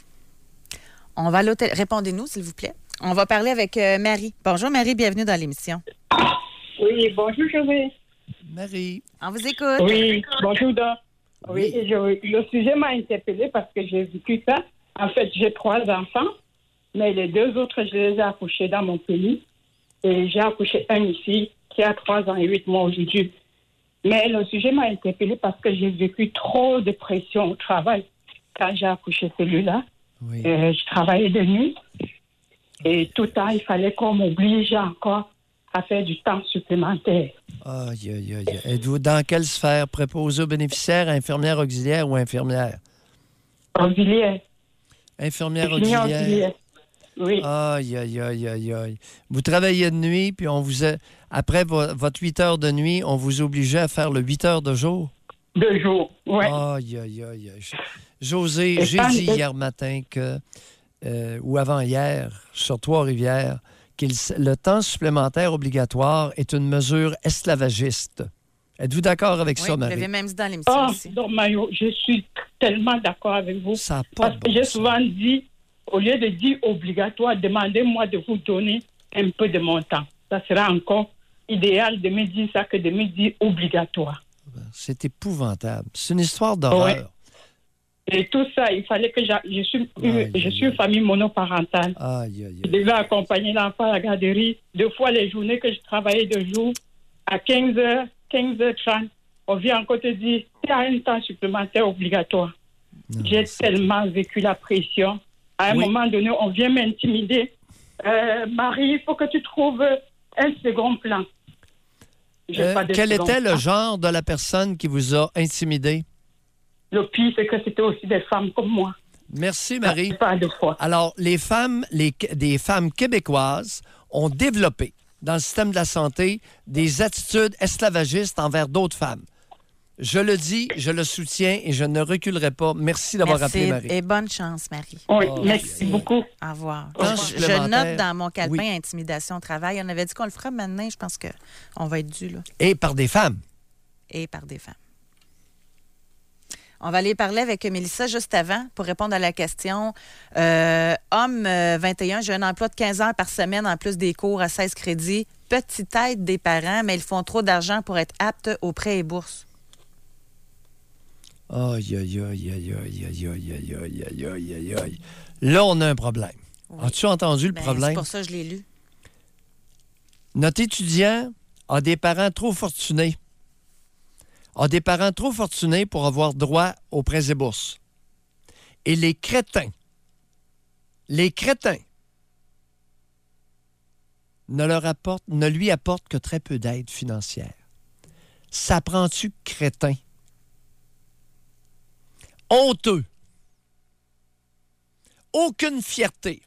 On va à l'hôtel. Répondez-nous, s'il vous plaît. On va parler avec euh, Marie. Bonjour, Marie. Bienvenue dans l'émission. Oui, bonjour, Joël. Marie. On vous écoute. Oui, bonjour, Don. Oui, je, le sujet m'a interpellée parce que j'ai vécu ça. En fait, j'ai trois enfants, mais les deux autres, je les ai accouchés dans mon pays. Et j'ai accouché un ici qui a trois ans et huit mois aujourd'hui. Mais le sujet m'a interpellée parce que j'ai vécu trop de pression au travail quand j'ai accouché celui-là. Oui. Euh, je travaillais de nuit et tout le temps, il fallait qu'on m'oblige encore à faire du temps supplémentaire. Aïe, aïe, aïe. Êtes-vous dans quelle sphère? Préposé aux bénéficiaires, infirmière auxiliaire ou infirmière? Auxiliaire. Infirmière Infirmière auxiliaire. auxiliaire. Oui. Aïe, aïe, aïe, aïe, aïe. Vous travaillez de nuit, puis on vous a... après vo- votre huit heures de nuit, on vous obligeait à faire le huit heures de jour? De jour, oui. Aïe, aïe, aïe, aïe. José, Et j'ai quand- dit hier matin que, euh, ou avant-hier, sur Trois-Rivières, que le temps supplémentaire obligatoire est une mesure esclavagiste. Êtes-vous d'accord avec Oui, ça, vous Marie? l'avez même dit dans l'émission Ah, aussi. donc, Mario, je suis tellement d'accord avec vous. Ça n'a pas Parce que j'ai souvent dit, au lieu de dire obligatoire, demandez-moi de vous donner un peu de mon temps. Ça sera encore idéal de me dire ça que de me dire obligatoire. C'est épouvantable. C'est une histoire d'horreur. Ouais. Et tout ça, il fallait que j'a- je suis, Aïe, je suis une famille monoparentale. Aïe, aïe, Je devais accompagner l'enfant à la garderie. Deux fois les journées que je travaillais de jour, à quinze heures, quinze heures trente, on vient encore te dire, tu as un temps supplémentaire obligatoire. J'ai tellement vécu la pression. À un Oui. moment donné, on vient m'intimider. Euh, Marie, il faut que tu trouves un second plan. J'ai Euh, pas de quel second était le plan. genre de la personne qui vous a intimidé? Le pire, c'est que c'était aussi des femmes comme moi. Merci, Marie. Pas de fois. Alors, les femmes, les, des femmes québécoises ont développé dans le système de la santé des attitudes esclavagistes envers d'autres femmes. Je le dis, je le soutiens et je ne reculerai pas. Merci d'avoir Merci appelé, Marie. et bonne chance, Marie. Oui, Oh, merci beaucoup. Au revoir. Temps Je, je supplémentaire. note dans mon calepin Oui. intimidation au travail. On avait dit qu'on le ferait maintenant. Je pense qu'on va être dû, là. Et par des femmes. Et par des femmes. On va aller parler avec Mélissa juste avant pour répondre à la question. Euh, homme euh, vingt et un, j'ai un emploi de quinze heures par semaine en plus des cours à seize crédits. Petite aide des parents, mais ils font trop d'argent pour être aptes aux prêts et bourses. Aïe, aïe, aïe, aïe, aïe, aïe, aïe, aïe, aïe, aïe, aïe, aïe, aïe. Là, on a un problème. As-tu entendu le Ben, problème? c'est pour ça que je l'ai lu. Notre étudiant a des parents trop fortunés. A des parents trop fortunés pour avoir droit aux prêts et bourses. Et les crétins, les crétins, ne, leur apportent, ne lui apportent que très peu d'aide financière. Ça prend-tu crétin? Honteux. Aucune fierté.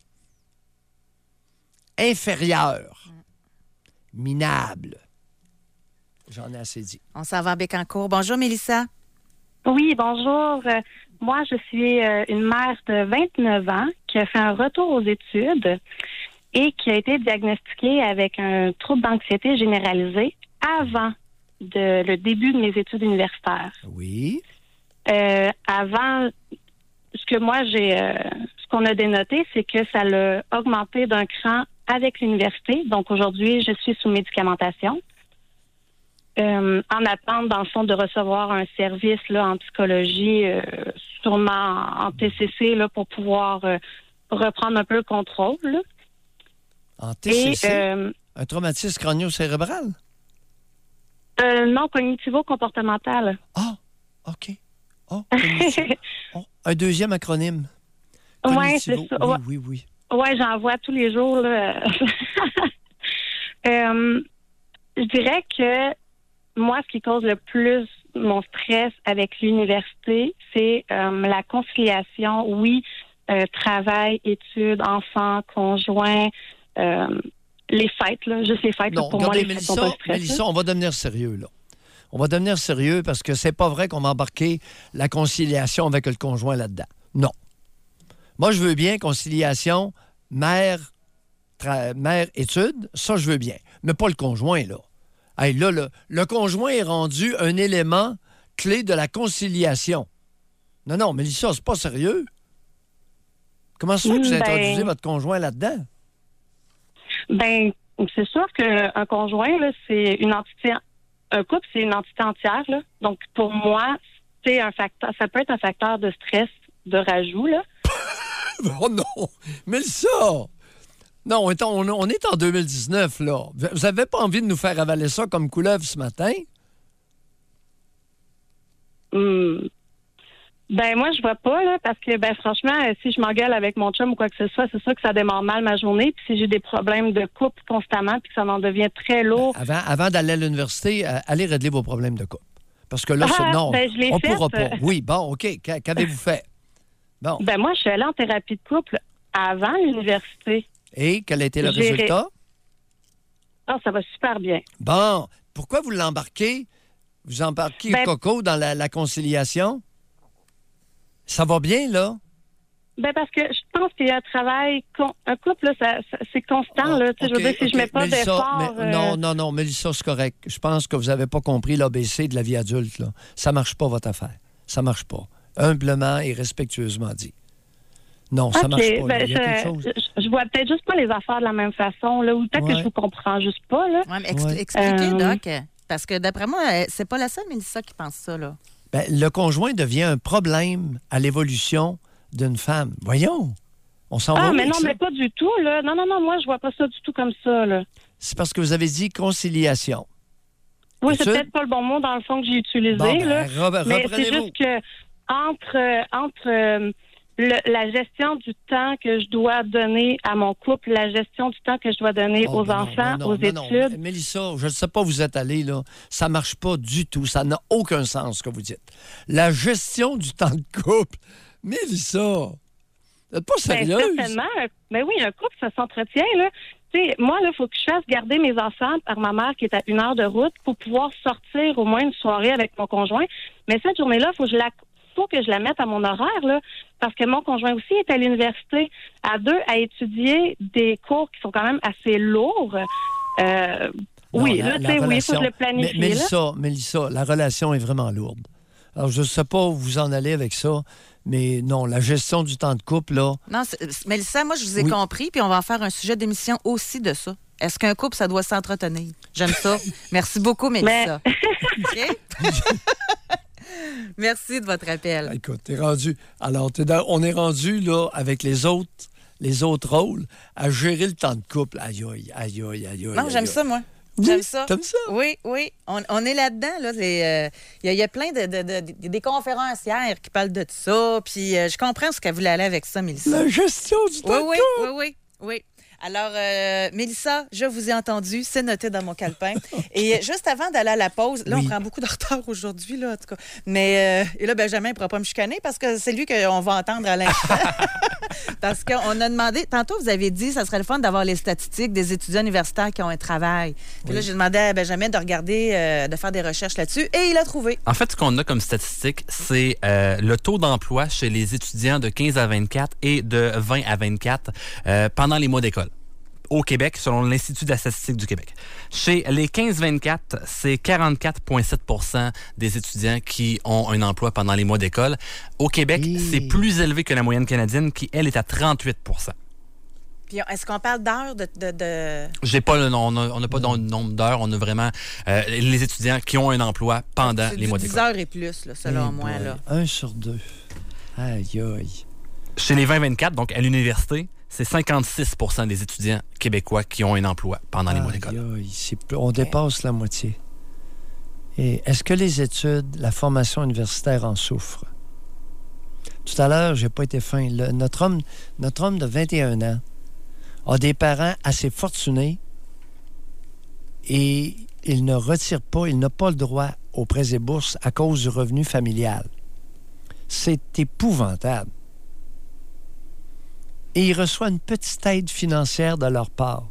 Inférieur. Minable. J'en ai assez dit. On s'en va à Bécancour. Bonjour, Mélissa. Oui, bonjour. Euh, moi, je suis euh, une mère de vingt-neuf ans qui a fait un retour aux études et qui a été diagnostiquée avec un trouble d'anxiété généralisé avant de, le début de mes études universitaires. Oui. Euh, avant, ce que moi, j'ai, euh, ce qu'on a dénoté, c'est que ça l'a augmenté d'un cran avec l'université. Donc, aujourd'hui, je suis sous médicamentation. Euh, en attente, dans le fond, de recevoir un service là, en psychologie, euh, sûrement en, en T C C, là, pour pouvoir euh, reprendre un peu le contrôle. Là. En T C C? Et, euh, un traumatisme crânio-cérébral? Euh, non, cognitivo-comportemental. Ah, OK. Oh, cognitivo. Oh, un deuxième acronyme. Oui, c'est ça. Oui, oui, oui. Oui, j'en vois tous les jours. Là. euh, je dirais que moi, ce qui cause le plus mon stress avec l'université, c'est euh, la conciliation, oui, euh, travail, études, enfants, conjoints, euh, les fêtes, là, juste les fêtes. Non, là, pour regardez, moi, les Mélissa, fêtes sont un stress. Mélissa, on va devenir sérieux, là. On va devenir sérieux parce que c'est pas vrai qu'on va embarquer la conciliation avec le conjoint là-dedans. Non. Moi, je veux bien conciliation mère, tra- mère-études, ça, je veux bien. Mais pas le conjoint, là. Hey, là, le, le conjoint est rendu un élément clé de la conciliation. Non, non, Mélissa, c'est pas sérieux. Comment ça fait que vous Ben- introduisez votre conjoint là-dedans? Ben, c'est sûr qu'un conjoint, là, c'est une entité, un couple, c'est une entité entière, là. Donc, pour moi, c'est un facteur, ça peut être un facteur de stress, de rajout, là. Oh non! Mélissa! Non, on est en, on est en deux mille dix-neuf, là. Vous n'avez pas envie de nous faire avaler ça comme couleuvre ce matin? Hum. Ben, moi, je vois pas, là, parce que, ben, franchement, euh, si je m'engueule avec mon chum ou quoi que ce soit, c'est sûr que ça démarre mal ma journée. Puis si j'ai des problèmes de couple constamment, puis que ça en devient très lourd. Avant, avant d'aller à l'université, euh, allez régler vos problèmes de couple. Parce que là, Ah, ça, non, ben, je l'ai on fait. pourra pas. Oui, bon, OK. Qu'a- Qu'avez-vous fait? Bon. Ben, moi, je suis allée en thérapie de couple avant l'université. Et quel a été le J'ai- résultat? Ah, ça va super bien. Bon. Pourquoi vous l'embarquez? Vous embarquez Ben- Coco dans la, la conciliation? Ça va bien, là? Ben, parce que je pense qu'il y a un travail, con- un couple, là, ça, ça- c'est constant, là. Tu sais, je veux OK, dire, si OK. je mets pas Mélissa, d'effort. mais- euh, Non, non, non, Mélissa, c'est correct. Je pense que vous n'avez pas compris l'A B C de la vie adulte, là. Ça marche pas, votre affaire. Ça marche pas. Humblement et respectueusement dit. Non, ça OK, marche pas. là. ben, Il y a quelque je, chose. je- je vois peut-être juste pas les affaires de la même façon, là, ou peut-être Ouais. que je vous comprends juste pas, là. Ouais, mais expli- Ouais. expliquez, Euh, Doc. Parce que d'après moi, euh, c'est pas la seule Mélissa qui pense ça, là. Ben, le conjoint devient un problème à l'évolution d'une femme. Voyons. On s'en va Ah, où mais avec non, ça? mais pas du tout, là. Non, non, non, moi, je vois pas ça du tout comme ça, là. C'est parce que vous avez dit conciliation. Oui, c'est Études? peut-être pas le bon mot, dans le fond, que j'ai utilisé, Bon, ben, là. re- mais c'est reprenez-vous. juste que entre, euh, entre euh, le- la gestion du temps que je dois donner à mon couple, la gestion du temps que je dois donner Oh, aux ben non, enfants, ben non, aux ben non. études. Mélissa, je ne sais pas où vous êtes allé, là. Ça marche pas du tout. Ça n'a aucun sens, ce que vous dites. La gestion du temps de couple. Mélissa, vous n'êtes pas Ben, sérieuse? certainement. Mais oui, un couple, ça s'entretient, là. Tu sais, moi, là, il faut que je fasse garder mes enfants par ma mère qui est à une heure de route pour pouvoir sortir au moins une soirée avec mon conjoint. Mais cette journée-là, il faut que je la faut que je la mette à mon horaire, là, parce que mon conjoint aussi est à l'université, à deux, à étudier des cours qui sont quand même assez lourds. Euh, Non, oui, la- là, tu la sais, oui, il faut relation- que je le planifie. Mais- là. Mélissa, Mélissa, la relation est vraiment lourde. Alors, je ne sais pas où vous en allez avec ça, mais non, la gestion du temps de couple, là, Non, c'est- c'est- Mélissa, moi, je vous ai Oui. compris, puis on va en faire un sujet d'émission aussi de ça. Est-ce qu'un couple, ça doit s'entretenir? J'aime ça. Merci beaucoup, Mélissa. OK? Merci de votre appel. écoute, t'es rendu. Alors, t'es dans- on est rendu, là, avec les autres, les autres rôles, à gérer le temps de couple. Aïe, aïe, aïe, aïe, aïe. Non, aïe, j'aime aïe. ça, moi. Oui, J'aime ça. t'aimes ça? Oui, oui. On, on est là-dedans. Là. Les, euh, Il y, a- il y a plein de, de- de- de- des conférencières qui parlent de ça. Puis euh, je comprends ce qu'elle voulait aller avec ça, Mélissa. La gestion du temps oui, de oui, couple. oui, oui, oui. Alors, euh, Mélissa, je vous ai entendu. C'est noté dans mon calepin. Et juste avant d'aller à la pause, là, Oui. on prend beaucoup de retard aujourd'hui, là, en tout cas. Mais, euh, et là, Benjamin ne pourra pas me chicaner parce que c'est lui qu'on va entendre à l'instant. Parce qu'on a demandé, tantôt, vous avez dit, ça serait le fun d'avoir les statistiques des étudiants universitaires qui ont un travail. Puis là, j'ai demandé à Benjamin de regarder, euh, de faire des recherches là-dessus, et il a trouvé. En fait, ce qu'on a comme statistique, c'est euh, le taux d'emploi chez les étudiants de quinze à vingt-quatre et de vingt à vingt-quatre euh, pendant les mois d'école. Au Québec, selon l'Institut de la statistique du Québec. Chez les quinze vingt-quatre, c'est quarante-quatre virgule sept pour cent des étudiants qui ont un emploi pendant les mois d'école. Au Québec, Hi. c'est plus élevé que la moyenne canadienne qui, elle, est à trente-huit pour cent. Puis est-ce qu'on parle d'heures de... de, de... J'ai pas le nom, on n'a pas de nombre d'heures, on a vraiment euh, les étudiants qui ont un emploi pendant C'est les du mois dix d'école. heures et plus, là, selon Eh moi. boy, Là. Un sur deux. Aïe, aïe. Chez les vingt vingt-quatre, donc à l'université, c'est cinquante-six pour cent des étudiants québécois qui ont un emploi pendant les mois d'école. Aïe, aïe, c'est plus- on dépasse la moitié. Et est-ce que les études, la formation universitaire en souffrent? Tout à l'heure, j'ai pas été fin. Le, notre, homme, notre homme de vingt et un ans a des parents assez fortunés et il ne retire pas, il n'a pas le droit aux prêts et bourses à cause du revenu familial. C'est épouvantable. Et il reçoit une petite aide financière de leur part.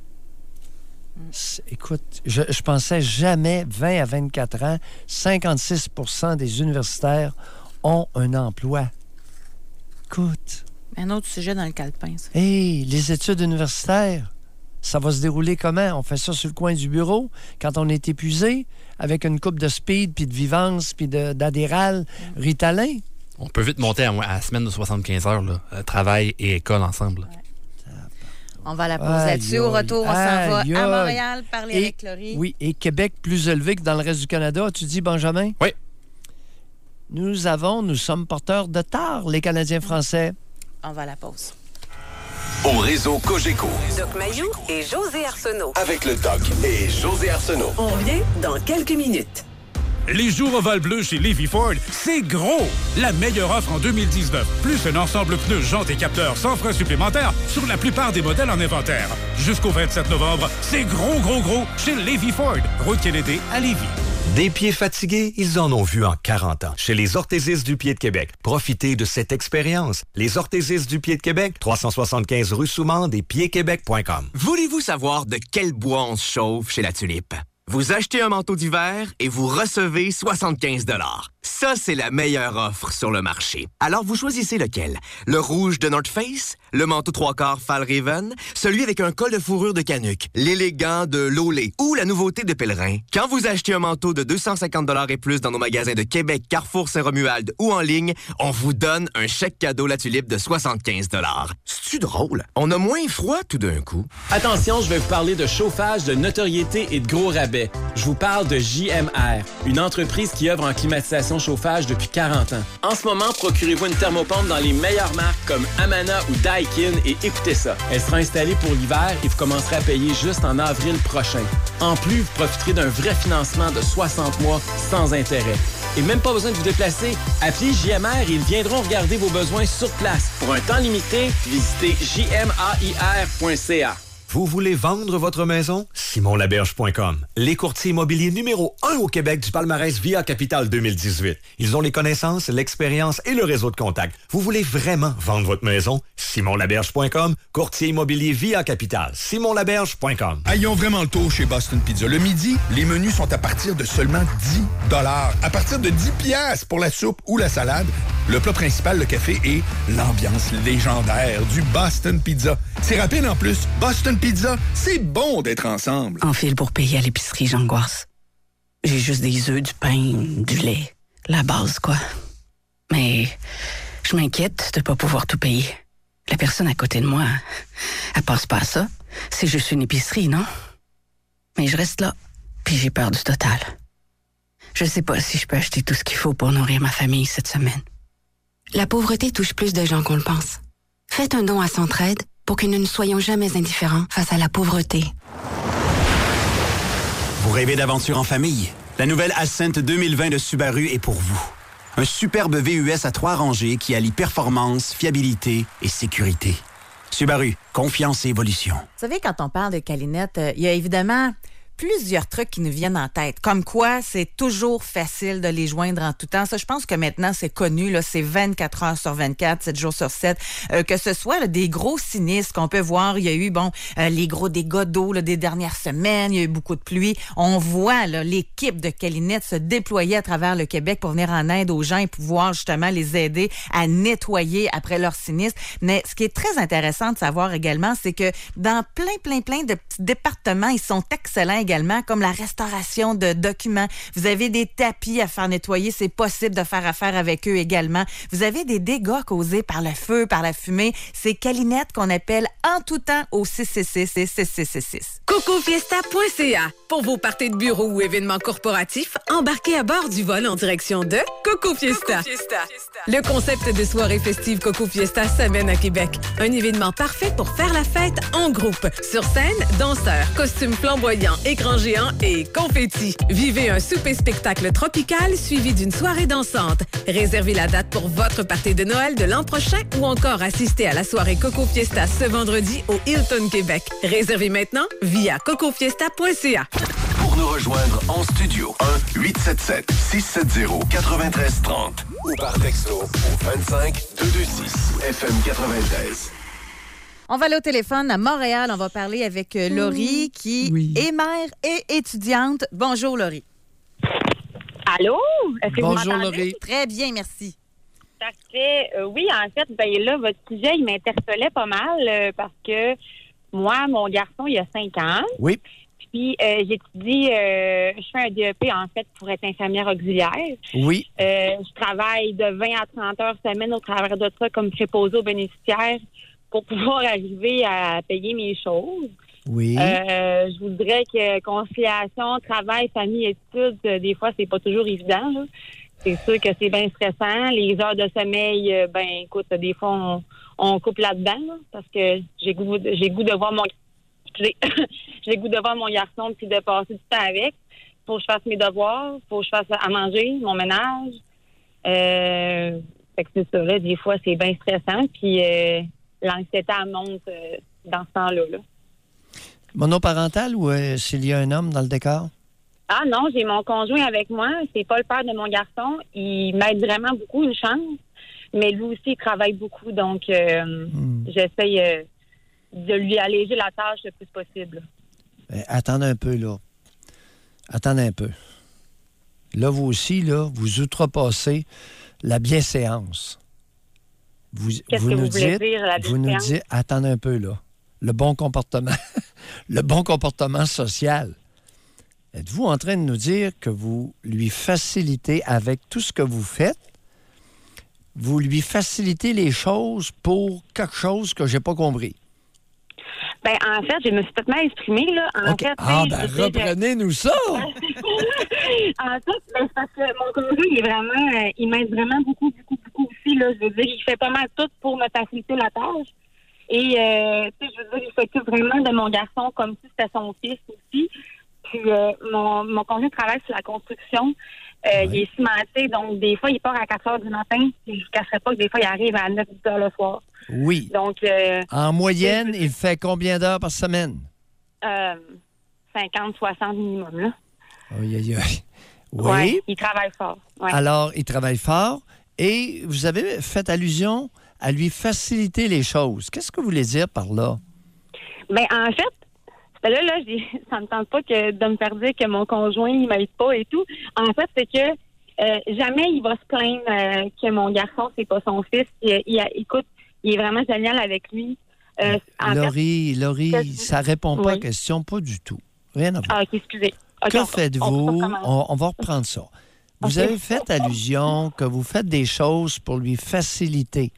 C'est, écoute, je, je pensais jamais, vingt à vingt-quatre ans, cinquante-six pour cent des universitaires ont un emploi. Écoute. Un autre sujet dans le calepin, ça. Hé, hey, les études universitaires, ça va se dérouler comment? On fait ça sur le coin du bureau, quand on est épuisé, avec une coupe de speed, puis de Vivance, puis de, d'Adéral, mmh. Ritalin. On peut vite monter à, à la semaine de soixante-quinze heures, là, travail et école ensemble. Ouais. On va la poser là-dessus. Au retour, on s'en va à Montréal parler et, avec Laurie. Oui, et Québec plus élevé que dans le reste du Canada. Tu dis, Benjamin? Oui. Nous avons, nous sommes porteurs de tard, les Canadiens français. On va à la pause. Au réseau Cogeco. Doc Mayou et José Arsenault. Avec le Doc et José Arsenault. On revient dans quelques minutes. Les jours ovales bleus chez Levy Ford, c'est gros! La meilleure offre en deux mille dix-neuf. Plus un ensemble pneus, jantes et capteurs sans frais supplémentaires sur la plupart des modèles en inventaire. Jusqu'au vingt-sept novembre, c'est gros, gros, gros chez Levy Ford. Route Kennedy à Lévis. Des pieds fatigués, ils en ont vu en quarante ans. Chez les orthésistes du pied de Québec. Profitez de cette expérience. Les orthésistes du pied de Québec, trois cent soixante-quinze rue Soumande et pieds québec point com. Voulez-vous savoir de quel bois on se chauffe chez La Tulipe? Vous achetez un manteau d'hiver et vous recevez soixante-quinze dollars. Ça, c'est la meilleure offre sur le marché. Alors, vous choisissez lequel? Le rouge de North Face, le manteau trois quarts Fjällräven, celui avec un col de fourrure de Canuck, l'élégant de Lolé ou la nouveauté de Pèlerin. Quand vous achetez un manteau de deux cent cinquante dollars et plus dans nos magasins de Québec, Carrefour, Saint-Romuald ou en ligne, on vous donne un chèque cadeau La Tulipe de soixante-quinze dollars. C'est-tu drôle? On a moins froid tout d'un coup. Attention, je vais vous parler de chauffage, de notoriété et de gros rabais. Je vous parle de J M R, une entreprise qui œuvre en climatisation chauffage depuis quarante ans. En ce moment, procurez-vous une thermopompe dans les meilleures marques comme Amana ou Daikin et écoutez ça. Elle sera installée pour l'hiver et vous commencerez à payer juste en avril prochain. En plus, vous profiterez d'un vrai financement de soixante mois sans intérêt. Et même pas besoin de vous déplacer. Appelez J M R et ils viendront regarder vos besoins sur place. Pour un temps limité, visitez j m a i r point c a. Vous voulez vendre votre maison? simon laberge point com. Les courtiers immobiliers numéro un au Québec du palmarès Via Capital deux mille dix-huit. Ils ont les connaissances, l'expérience et le réseau de contacts. Vous voulez vraiment vendre votre maison? simon laberge point com. Courtier immobilier Via Capital. simon laberge point com. Ayons vraiment le tour chez Boston Pizza. Le midi, les menus sont à partir de seulement dix dollars. À partir de dix piastres pour la soupe ou la salade. Le plat principal, le café et l'ambiance légendaire du Boston Pizza. C'est rapide en plus. Boston Pizza, c'est bon d'être ensemble. Enfile pour payer à l'épicerie, j'angoisse. J'ai juste des œufs, du pain, du lait. La base, quoi. Mais je m'inquiète de pas pouvoir tout payer. La personne à côté de moi, elle passe pas à ça. C'est juste une épicerie, non? Mais je reste là, puis j'ai peur du total. Je sais pas si je peux acheter tout ce qu'il faut pour nourrir ma famille cette semaine. La pauvreté touche plus de gens qu'on le pense. Faites un don à Centraide pour que nous ne soyons jamais indifférents face à la pauvreté. Vous rêvez d'aventure en famille? La nouvelle Ascent deux mille vingt de Subaru est pour vous. Un superbe V U S à trois rangées qui allie performance, fiabilité et sécurité. Subaru, confiance et évolution. Vous savez, quand on parle de Calinette, il y a évidemment plusieurs trucs qui nous viennent en tête. Comme quoi, c'est toujours facile de les joindre en tout temps. Ça, je pense que maintenant, c'est connu. Là, c'est vingt-quatre heures sur vingt-quatre, sept jours sur sept. Euh, que ce soit là, des gros sinistres qu'on peut voir. Il y a eu, bon, euh, les gros dégâts d'eau là, des dernières semaines. Il y a eu beaucoup de pluie. On voit là, l'équipe de Calinette se déployer à travers le Québec pour venir en aide aux gens et pouvoir justement les aider à nettoyer après leur sinistre. Mais ce qui est très intéressant de savoir également, c'est que dans plein, plein, plein de petits départements, ils sont excellents également, comme la restauration de documents. Vous avez des tapis à faire nettoyer, c'est possible de faire affaire avec eux également. Vous avez des dégâts causés par le feu, par la fumée. C'est Calinette qu'on appelle en tout temps au six six six six six six six six. coco fiesta point c a. Pour vos parties de bureau ou événements corporatifs, embarquez à bord du vol en direction de Coco Fiesta. Coco Fiesta. Le concept de soirée festive Coco Fiesta s'amène à Québec. Un événement parfait pour faire la fête en groupe. Sur scène, danseurs, costumes flamboyants et écran géant et confetti. Vivez un souper-spectacle tropical suivi d'une soirée dansante. Réservez la date pour votre party de Noël de l'an prochain ou encore assistez à la soirée Coco Fiesta ce vendredi au Hilton Québec. Réservez maintenant via coco fiesta point c a. Pour nous rejoindre en studio, un huit sept sept six sept zéro neuf trois trois zéro ou par texto au vingt-cinq deux cent vingt-six F M quatre-vingt-treize. On va aller au téléphone à Montréal. On va parler avec euh, Laurie, qui oui. est mère et étudiante. Bonjour, Laurie. Allô? Est-ce que Bonjour, vous m'entendez? Laurie. Très bien, merci. Parfait. Euh, oui, en fait, ben là, votre sujet, il m'interpellait pas mal euh, parce que moi, mon garçon, il a cinq ans. Oui. Puis, euh, j'étudie, euh, je fais un D E P, en fait, pour être infirmière auxiliaire. Oui. Euh, je travaille de vingt à trente heures semaine au travers de ça comme préposée aux bénéficiaires pour pouvoir arriver à payer mes choses. Oui. Euh, je vous dirais que conciliation, travail, famille, études, euh, des fois, c'est pas toujours évident, là. C'est sûr que c'est bien stressant. Les heures de sommeil, euh, ben, écoute, des fois, on, on coupe là-dedans, là, parce que j'ai goût, de, j'ai goût de voir mon... J'ai, j'ai goût de voir mon garçon puis de passer du temps avec. Faut que je fasse mes devoirs, faut que je fasse à manger, mon ménage. Euh, fait que c'est ça, là. Des fois, c'est bien stressant. Puis euh, l'anxiété, elle monte euh, dans ce temps-là, là. Monoparental ou euh, s'il y a un homme dans le décor? Ah non, j'ai mon conjoint avec moi. C'est pas le père de mon garçon. Il m'aide vraiment beaucoup, une chance. Mais lui aussi, il travaille beaucoup. Donc, euh, hmm. j'essaye... Euh, de lui alléger la tâche le plus possible. Ben, attendez un peu, là. Attendez un peu. Là, vous aussi, là, vous outrepassez la bienséance. Vous, Qu'est-ce vous que nous vous voulez dites, dire, la vous nous dites, attendez un peu, là. Le bon comportement, le bon comportement social. Êtes-vous en train de nous dire que vous lui facilitez avec tout ce que vous faites, vous lui facilitez les choses pour quelque chose que j'ai pas compris? Ben, en fait, je me suis peut-être mal exprimée, là. En okay. fait, ah, ben, reprenez-nous ça! en fait, ben, c'est parce que mon conjoint, il est vraiment, euh, il m'aide vraiment beaucoup, beaucoup, beaucoup aussi, là. Je veux dire, il fait pas mal tout pour me faciliter la tâche. Et, euh, tu sais, je veux dire, il s'occupe vraiment de mon garçon comme si c'était son fils aussi. Puis, euh, mon, mon conjoint travaille sur la construction. Euh, ouais. Il est cimenté, donc des fois, il part à quatre heures du matin. Je ne cacherai pas que des fois, il arrive à neuf heures le soir. Oui. Donc, euh, en moyenne, il fait combien d'heures par semaine? Euh, cinquante, soixante minimum, là. Oui, oui, oui. Oui. Ouais, il travaille fort. Ouais. Alors, il travaille fort. Et vous avez fait allusion à lui faciliter les choses. Qu'est-ce que vous voulez dire par là? Bien, en fait, là, là, j'ai, ça ne me tente pas que, de me faire dire que mon conjoint, il m'aide pas et tout. En fait, c'est que euh, jamais il va se plaindre euh, que mon garçon, c'est pas son fils. Il, il, écoute, il est vraiment génial avec lui. Euh, Laurie, fait, Laurie, ça répond pas oui. à la question, pas du tout. Rien à voir. Ah, OK, excusez. Okay, que on, faites-vous? On, on, on va reprendre ça. Vous okay. avez fait allusion que vous faites des choses pour lui faciliter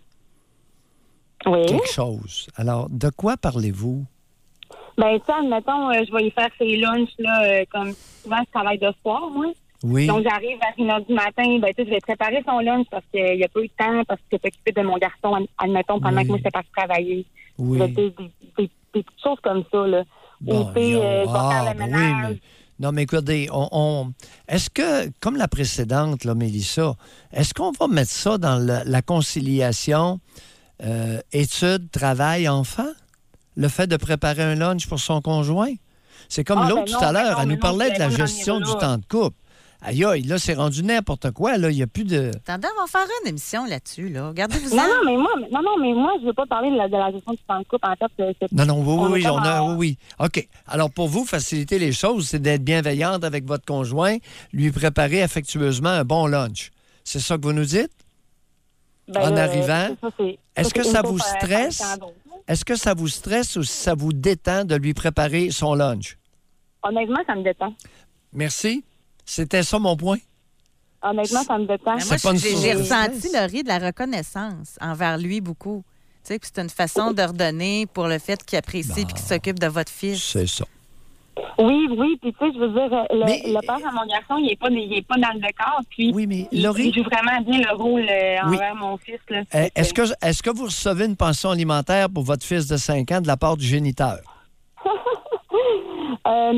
oui. quelque chose. Alors, de quoi parlez-vous? Ben, tu sais, admettons, euh, je vais y faire ses lunchs, là, euh, comme souvent, je travaille de soir, moi. Oui. Donc, j'arrive vers une heure du matin, ben, tu sais, je vais préparer son lunch parce qu'il n'y a pas eu de temps, parce qu'il s'est occupé de mon garçon, admettons, pendant oui. que moi, j'étais partie travailler. Oui. Des, des, des, des petites choses comme ça, là. Bon, Et puis, euh, je vais ah, faire le ben ménage. Oui, mais... Non, mais écoutez, on, on... est-ce que, comme la précédente, là, Mélissa, est-ce qu'on va mettre ça dans la, la conciliation euh, études, travail, enfant? Le fait de préparer un lunch pour son conjoint? C'est comme ah, l'autre ben tout non, à l'heure, ben elle non, nous parlait non, de la non, gestion non, du non. temps de couple. Aïe, aïe, là, c'est rendu n'importe quoi. Là, il n'y a plus de... Attendez, on va faire une émission là-dessus, là. Regardez-vous non, ça. non, mais moi, non, non, mais moi, je ne veux pas parler de la, de la gestion du temps de couple. En fait, c'est... Non, non, oui, on oui, on a, en... oui, oui. OK. Alors, pour vous, faciliter les choses, c'est d'être bienveillante avec votre conjoint, lui préparer affectueusement un bon lunch. C'est ça que vous nous dites? Ben, en euh, arrivant? ça, c'est, Est-ce ça, que c'est ça une vous coupe, stresse? euh, Est-ce que ça vous stresse ou ça vous détend de lui préparer son lunch? Honnêtement, ça me détend. Merci. C'était ça mon point. Honnêtement, ça me détend. Mais moi, C'est pas une j'ai, source j'ai de ressenti, stress. Laurie, de la reconnaissance envers lui beaucoup. Tu sais, que c'est une façon de redonner pour le fait qu'il apprécie et qu'il s'occupe de votre fils. C'est ça. Oui, oui, puis tu sais, je veux dire, le, Mais- le père de mon garçon, il n'est pas, il est pas dans le décor, puis Oui, mais il, Laurie- il joue vraiment bien le rôle euh, Oui. envers mon fils. Là. Euh, Est-ce que, est-ce que vous recevez une pension alimentaire pour votre fils de cinq ans de la part du géniteur? Euh, non,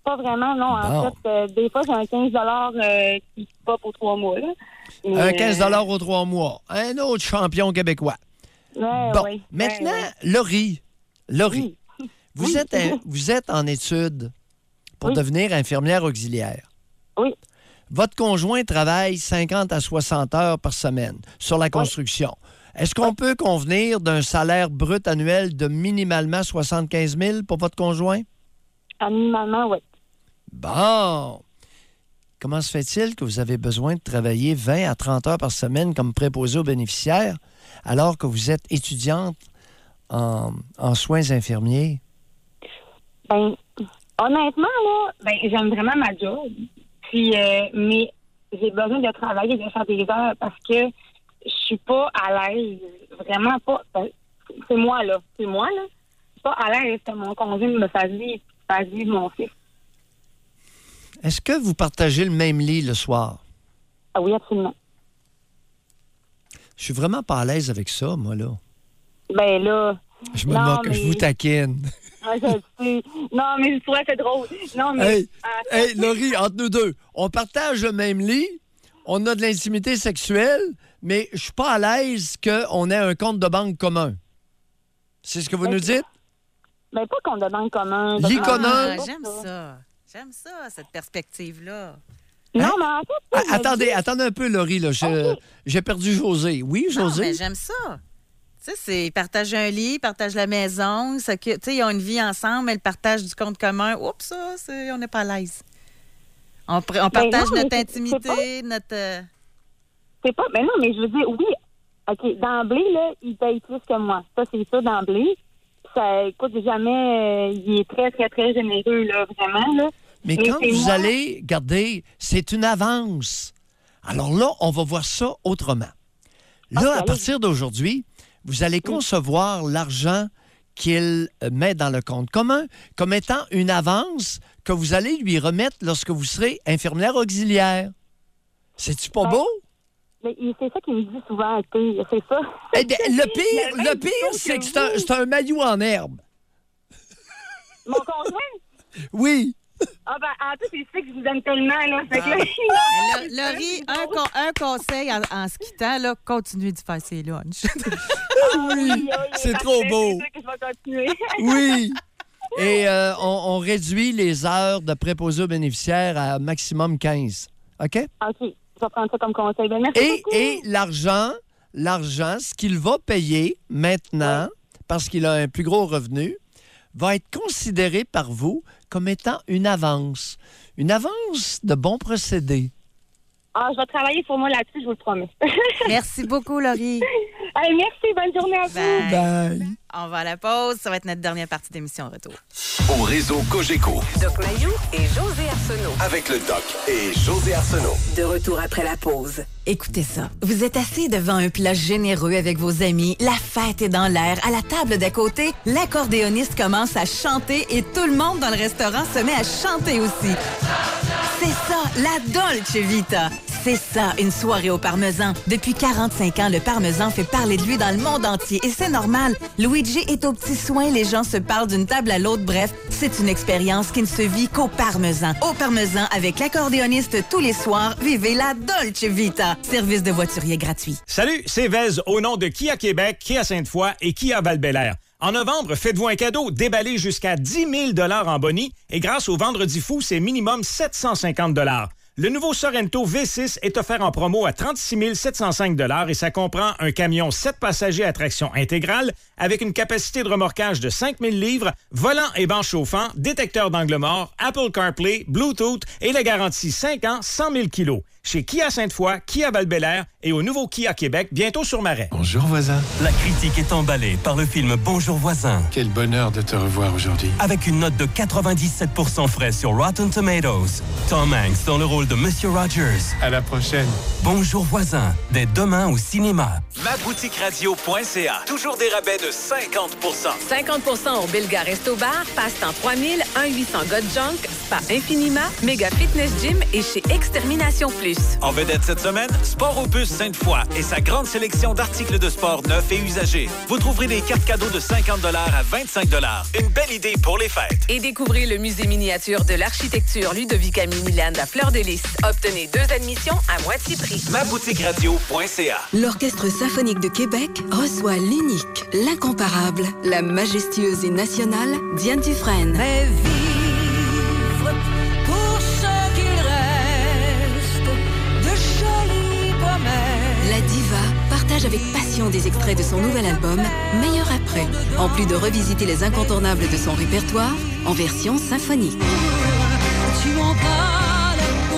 Pas vraiment, non. En Bon. fait, euh, des fois, j'ai un quinze euh, qui pop aux trois mois. Là. Mais, Un quinze euh, aux trois mois. Un autre champion québécois. ouais, Bon, ouais, maintenant, ouais, ouais. Laurie. Laurie, vous, Oui. êtes, un- vous êtes en études pour Oui. devenir infirmière auxiliaire. Oui. Votre conjoint travaille cinquante à soixante heures par semaine sur la construction. Est-ce qu'on peut convenir d'un salaire brut annuel de minimalement soixante-quinze mille pour votre conjoint? Ah, minimalement, oui. Bon. Comment se fait-il que vous avez besoin de travailler vingt à trente heures par semaine comme préposé aux bénéficiaires alors que vous êtes étudiante en, en soins infirmiers? Ben, honnêtement, là, ben, j'aime vraiment ma job. Puis, euh, mais j'ai besoin de travailler, de faire des heures parce que je suis pas à l'aise. Vraiment pas. Ben, c'est moi, là. C'est moi, là. Je suis pas à l'aise que mon conjoint me fasse vivre, fasse vivre mon fils. Est-ce que vous partagez le même lit le soir? Ah oui, absolument. Je suis vraiment pas à l'aise avec ça, moi, là. Ben là. Je me non, moque, mais... je vous taquine. Ah, je sais. Non, mais je trouvais que c'est drôle. Non, mais. Hey, euh, hey, Laurie, entre nous deux, on partage le même lit, on a de l'intimité sexuelle, mais je suis pas à l'aise qu'on ait un compte de banque commun. C'est ce que vous ben, nous dites? Ben, pas qu'on demande commun. Lit commun. Ah, j'aime ça. J'aime ça, cette perspective-là. Non, mais en fait... Ah, je me attendez, dis- attendez un peu, Laurie. Là. Je- J'ai perdu José. Oui, Non, José? mais j'aime ça. Tu sais, c'est ils partagent un lit, ils partagent la maison, ça, tu sais, ils ont une vie ensemble, mais le partage du compte commun, oups, ça, c'est, on n'est pas à l'aise. On, pr- on Ben partage non, mais notre c'est- intimité, c'est pas- notre... euh, C'est pas... Mais non, mais je veux dire, oui, OK, d'emblée, là, il paye plus que moi. Ça, c'est ça, d'emblée. Ça, écoute, jamais... euh, il est très, très, très généreux, là, vraiment, là. Mais Mais quand c'est vous moi- allez, regardez, c'est une avance. Alors là, on va voir ça autrement. Là, Ok, à allez-y. partir d'aujourd'hui, vous allez concevoir l'argent qu'il euh, met dans le compte commun comme étant une avance que vous allez lui remettre lorsque vous serez infirmière auxiliaire. C'est-tu pas Ben, beau? Mais il- c'est ça qu'il me dit souvent, tu sais, c'est ça. Eh bien, le Il a pire, même le dit pire, ça c'est que que c'est un, vous. c'est un maillot en herbe. Mon conjoint? Oui. Ah ben, en tout, il sait que je vous aime tellement, là. Fait que là, Mais là, Laurie, un, con- un conseil en, en se quittant, là, continuez de faire ses lunchs. Oui, c'est trop beau. C'est sûr que je vais continuer. Oui. Et euh, on, on réduit les heures de préposé aux bénéficiaires à maximum quinze. OK? OK, je vais prendre ça comme conseil. Ben, merci Et, beaucoup. et l'argent, l'argent, ce qu'il va payer maintenant, parce qu'il a un plus gros revenu, va être considéré par vous comme étant une avance. Une avance de bon procédé. Ah, je vais travailler pour moi là-dessus, je vous le promets. Merci beaucoup, Laurie. Hey, merci, bonne journée à vous. Bye. On va à la pause. Ça va être notre dernière partie d'émission retour. Au réseau Cogeco, Doc Mayou et José Arsenault. avec le doc et José Arsenault. De retour après la pause. Écoutez ça. Vous êtes assis devant un plat généreux avec vos amis, la fête est dans l'air. À la table d'à côté, l'accordéoniste commence à chanter et tout le monde dans le restaurant se met à chanter aussi. C'est ça, la Dolce Vita. C'est ça, une soirée au parmesan. Depuis quarante-cinq ans, le parmesan fait parler de lui dans le monde entier et c'est normal. Luigi est aux petits soins, les gens se parlent d'une table à l'autre. Bref, c'est une expérience qui ne se vit qu'au parmesan. Au parmesan, avec l'accordéoniste tous les soirs, vivez la Dolce Vita. Service de voiturier gratuit. Salut, c'est Vez au nom de Kia Québec, Kia Sainte-Foy et Kia Val-Bélair. En novembre, faites-vous un cadeau, déballez jusqu'à dix mille dollars en boni et grâce au Vendredi fou, c'est minimum sept cent cinquante dollars. Le nouveau Sorento V six est offert en promo à trente-six mille sept cent cinq dollars et ça comprend un camion sept passagers à traction intégrale avec une capacité de remorquage de cinq mille livres, volant et banc chauffant, détecteur d'angle mort, Apple CarPlay, Bluetooth et la garantie cinq ans, cent mille kilos. Chez Kia Sainte-Foy, Kia Val-Bélair et au nouveau Kia Québec, bientôt sur Marais. Bonjour voisin. La critique est emballée par le film Bonjour voisin. Quel bonheur de te revoir aujourd'hui. Avec une note de quatre-vingt-dix-sept pour cent frais sur Rotten Tomatoes. Tom Hanks dans le rôle de Monsieur Rogers. À la prochaine. Bonjour voisin, dès demain au cinéma. ma boutique radio point c a. Toujours des rabais de cinquante pour cent. cinquante pour cent au Bilga Resto Bar, passe-temps trois mille, un huit cents God Junk, Spa Infinima, Méga Fitness Gym et chez Extermination Plus. En vedette cette semaine, Sport Opus Sainte-Foy et sa grande sélection d'articles de sport neufs et usagés. Vous trouverez des cartes cadeaux de cinquante dollars à vingt-cinq dollars. Une belle idée pour les fêtes. Et découvrez le musée miniature de l'architecture Ludovica Miniland à Fleur-de-Lys. Obtenez deux admissions à moitié prix. ma boutique radio point c a. L'Orchestre symphonique de Québec reçoit l'unique, l'incomparable, la majestueuse et nationale Diane Dufresne. Mais vivre pour ce qu'il reste de jolies promesses. La diva partage avec passion des extraits de son nouvel album Meilleur après, en plus de revisiter les incontournables de son répertoire en version symphonique. Tu m'en parles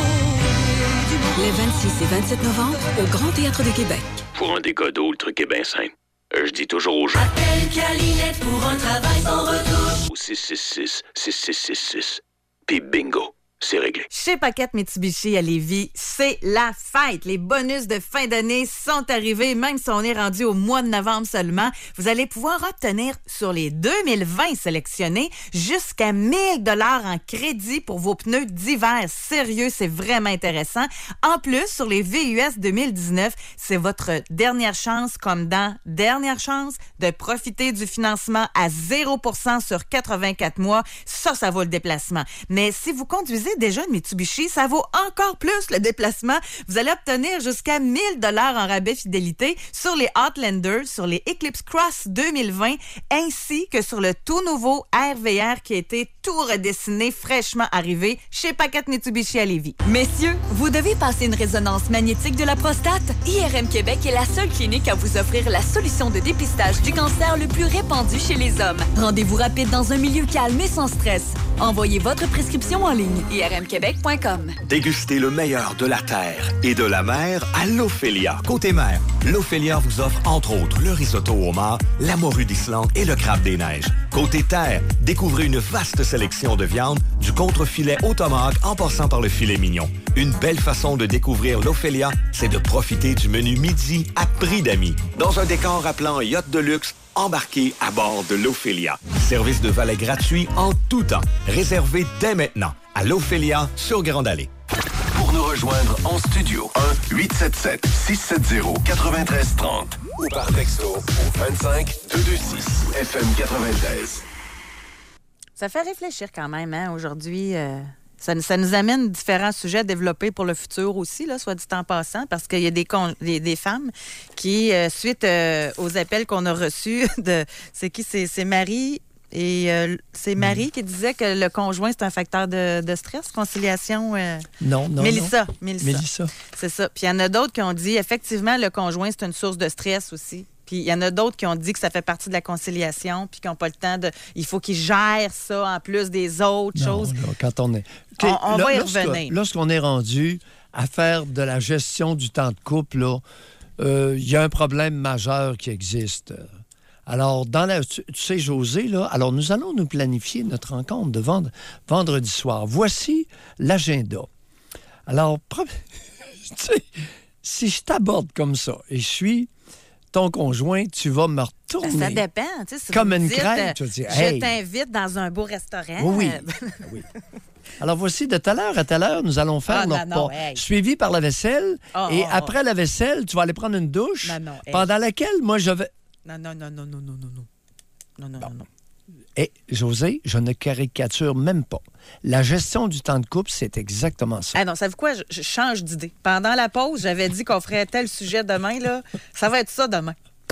Les vingt-six et vingt-sept novembre au Grand Théâtre de Québec. Pour un décodo, le truc est bien simple. Euh, je dis toujours aux gens. Appelle Calinette pour un travail sans retouche. Au six six six, six six six six. Puis bingo, c'est réglé. Chez Paquette Mitsubishi à Lévis, c'est la fête. Les bonus de fin d'année sont arrivés, même si on est rendu au mois de novembre seulement. Vous allez pouvoir obtenir sur les deux mille vingt sélectionnés jusqu'à mille dollars en crédit pour vos pneus d'hiver. Sérieux, c'est vraiment intéressant. En plus, sur les V U S deux mille dix-neuf, c'est votre dernière chance, comme dans Dernière chance, de profiter du financement à zéro pour cent sur quatre-vingt-quatre mois. Ça, ça vaut le déplacement. Mais si vous conduisez déjà une Mitsubishi, ça vaut encore plus le déplacement. Vous allez obtenir jusqu'à mille dollars en rabais fidélité sur les Outlander, sur les Eclipse Cross deux mille vingt, ainsi que sur le tout nouveau R V R qui a été tout redessiné, fraîchement arrivé chez Paquette Mitsubishi à Lévis. Messieurs, vous devez passer une résonance magnétique de la prostate? I R M Québec est la seule clinique à vous offrir la solution de dépistage du cancer le plus répandu chez les hommes. Rendez-vous rapide dans un milieu calme et sans stress. Envoyez votre prescription en ligne. I R M Québec point com. Dégustez le meilleur de la terre et de la mer à l'Ophélia. Côté mer, l'Ophélia vous offre entre autres le risotto au homard, la morue d'Islande et le crabe des neiges. Côté terre, découvrez une vaste sélection de viande, du contre-filet au tomahawk en passant par le filet mignon. Une belle façon de découvrir l'Ophélia, c'est de profiter du menu midi à prix d'amis. Dans un décor rappelant un yacht de luxe, embarqué à bord de l'Ophélia. Service de valet gratuit en tout temps. Réservé dès maintenant à l'Ophélia sur Grande Allée. Pour nous rejoindre en studio, un huit sept sept, six sept zéro, neuf trois trois zéro ou par texto au vingt-cinq deux cent vingt-six F M quatre-vingt-treize. Ça fait réfléchir quand même, hein, aujourd'hui. Euh, ça, ça nous amène différents sujets à développer pour le futur aussi, là, soit dit en passant, parce qu'il y a des, con, des, des femmes qui, euh, suite euh, aux appels qu'on a reçus, de c'est qui? C'est, c'est Marie... Et euh, c'est Marie mmh. qui disait que le conjoint, c'est un facteur de, de stress, conciliation. Euh... Non, non, Mélissa, non. Mélissa. Mélissa. C'est ça. Puis il y en a d'autres qui ont dit, effectivement, le conjoint, c'est une source de stress aussi. Puis il y en a d'autres qui ont dit que ça fait partie de la conciliation, puis qui n'ont pas le temps de... Il faut qu'ils gèrent ça en plus des autres non, choses. Là, quand on est... Okay, on on là, va y lorsque, revenir. Lorsqu'on est rendu à faire de la gestion du temps de couple, là, euh, il y a un problème majeur qui existe. Alors, dans la, tu, tu sais, José, là, alors nous allons nous planifier notre rencontre de vendre, vendredi soir. Voici l'agenda. Alors, tu sais, si je t'aborde comme ça et je suis ton conjoint, tu vas me retourner. Ça dépend. Tu sais, si comme vous une dites, crème. Tu vas dire, je hey. t'invite dans un beau restaurant. Oui, oui. oui. Alors, voici, de telle heure à telle heure, nous allons faire ah, notre non, non, pas. Hey. Suivi par la vaisselle. Oh, et oh, après oh. la vaisselle, tu vas aller prendre une douche. Non, non, hey. Pendant laquelle, moi, je vais... Non, non, non, non, non, non, non, non. Non, non, non, non. Et, José, je ne caricature même pas. La gestion du temps de couple, c'est exactement ça. Ah non, savez-vous quoi? Je, je change d'idée. Pendant la pause, j'avais dit qu'on ferait tel sujet demain, là. Ça va être ça demain.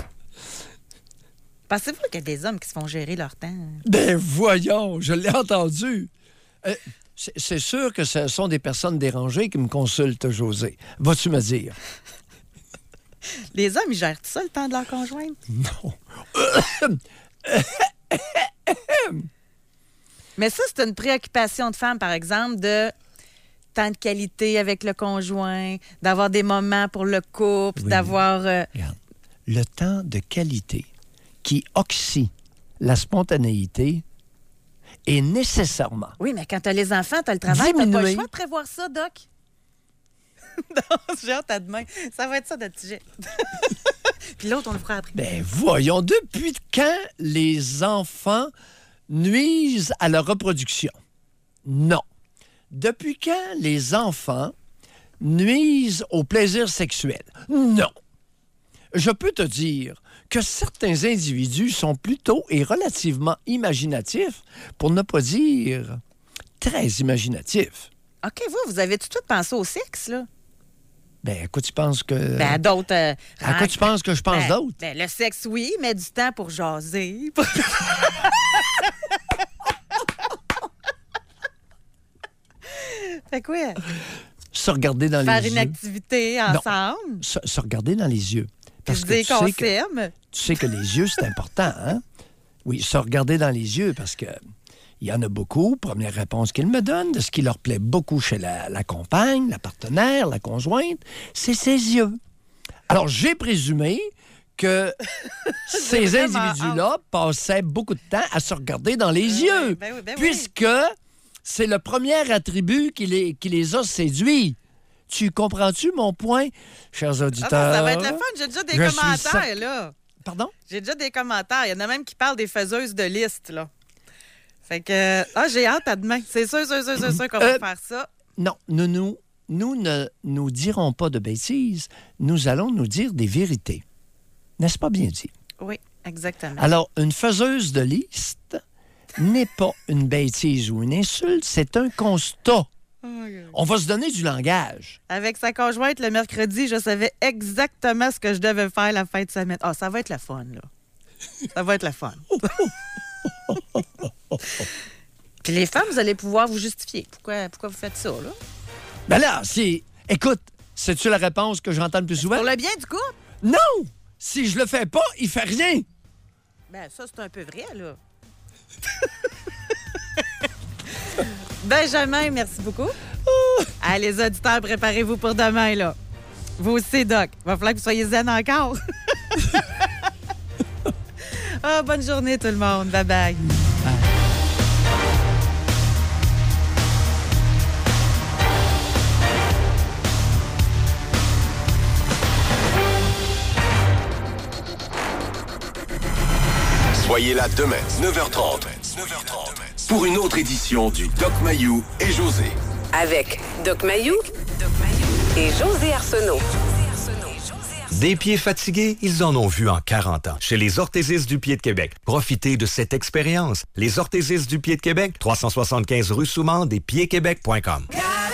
Pensez-vous qu'il y a des hommes qui se font gérer leur temps? Ben voyons, je l'ai entendu. Euh, c'est, c'est sûr que ce sont des personnes dérangées qui me consultent, José. Vas-tu me dire? Les hommes, ils gèrent ça le temps de leur conjointe? Non. Mais ça, c'est une préoccupation de femme, par exemple, de temps de qualité avec le conjoint, d'avoir des moments pour le couple, oui, d'avoir... Euh... Regarde, le temps de qualité qui oxy la spontanéité est nécessairement... Oui, mais quand tu as les enfants, tu as le travail, tu n'as pas le choix de prévoir ça, Doc. Non, j'ai hâte à demain. Ça va être ça, notre sujet. Puis l'autre, on le fera après. Ben voyons, depuis quand les enfants nuisent à leur reproduction? Non. depuis quand les enfants nuisent au plaisir sexuel? Non. Je peux te dire que certains individus sont plutôt et relativement imaginatifs, pour ne pas dire très imaginatifs. OK, vous, vous avez tout de suite pensé au sexe, là? Ben, à quoi tu penses que... Ben, à d'autres... Euh, à quoi tu penses que je pense ben, d'autres? Ben, le sexe, oui, mais du temps pour jaser. Fait quoi? Se regarder dans Faire les yeux. Faire une activité ensemble? Non, se, se regarder dans les yeux. Parce Puis que dire tu qu'on sais que, s'aime. tu sais que les yeux, c'est important, hein? Oui, se regarder dans les yeux, parce que il y en a beaucoup. Première réponse qu'ils me donnent de ce qui leur plaît beaucoup chez la, la compagne, la partenaire, la conjointe, c'est ses yeux. Alors, j'ai présumé que ces individus-là passaient beaucoup de temps à se regarder dans les ben yeux, oui, ben oui, ben puisque oui. c'est le premier attribut qui les, qui les a séduits. Tu comprends-tu mon point, chers auditeurs? Ah, ça va être le fun. J'ai déjà des Je suis commentaires, certain... là. Pardon? J'ai déjà des commentaires. Il y en a même qui parlent des faiseuses de listes, là. Fait que... Ah, j'ai hâte à demain. C'est sûr, sûr, sûr, sûr, sûr qu'on euh, va faire ça. Non, nous, nous, nous ne nous dirons pas de bêtises. Nous allons nous dire des vérités. N'est-ce pas bien dit? Oui, exactement. Alors, une faiseuse de liste n'est pas une bêtise ou une insulte, c'est un constat. On va se donner du langage. Avec sa conjointe, le mercredi, je savais exactement ce que je devais faire la fin de semaine. Ah, ça va être la fun, là. Ça va être la fun. Puis les femmes, vous allez pouvoir vous justifier. Pourquoi, pourquoi vous faites ça, là? Ben là, c'est... Écoute, c'est-tu la réponse que j'entends le plus souvent? Pour le bien du couple? Non! Si je le fais pas, il fait rien. Ben, ça, c'est un peu vrai, là. Benjamin, merci beaucoup. Allez, les auditeurs, préparez-vous pour demain, là. Vous aussi, Doc. Il va falloir que vous soyez zen encore. Ah, bonne journée, tout le monde. Bye-bye. Soyez là demain, neuf heures trente. Pour une autre édition du Doc Mayou et José. Avec Doc Mayou et José Arsenault. Des pieds fatigués, ils en ont vu en quarante ans. Chez les orthésistes du pied de Québec. Profitez de cette expérience. Les orthésistes du pied de Québec, trois cent soixante-quinze rue Soumande et pieds québec point com.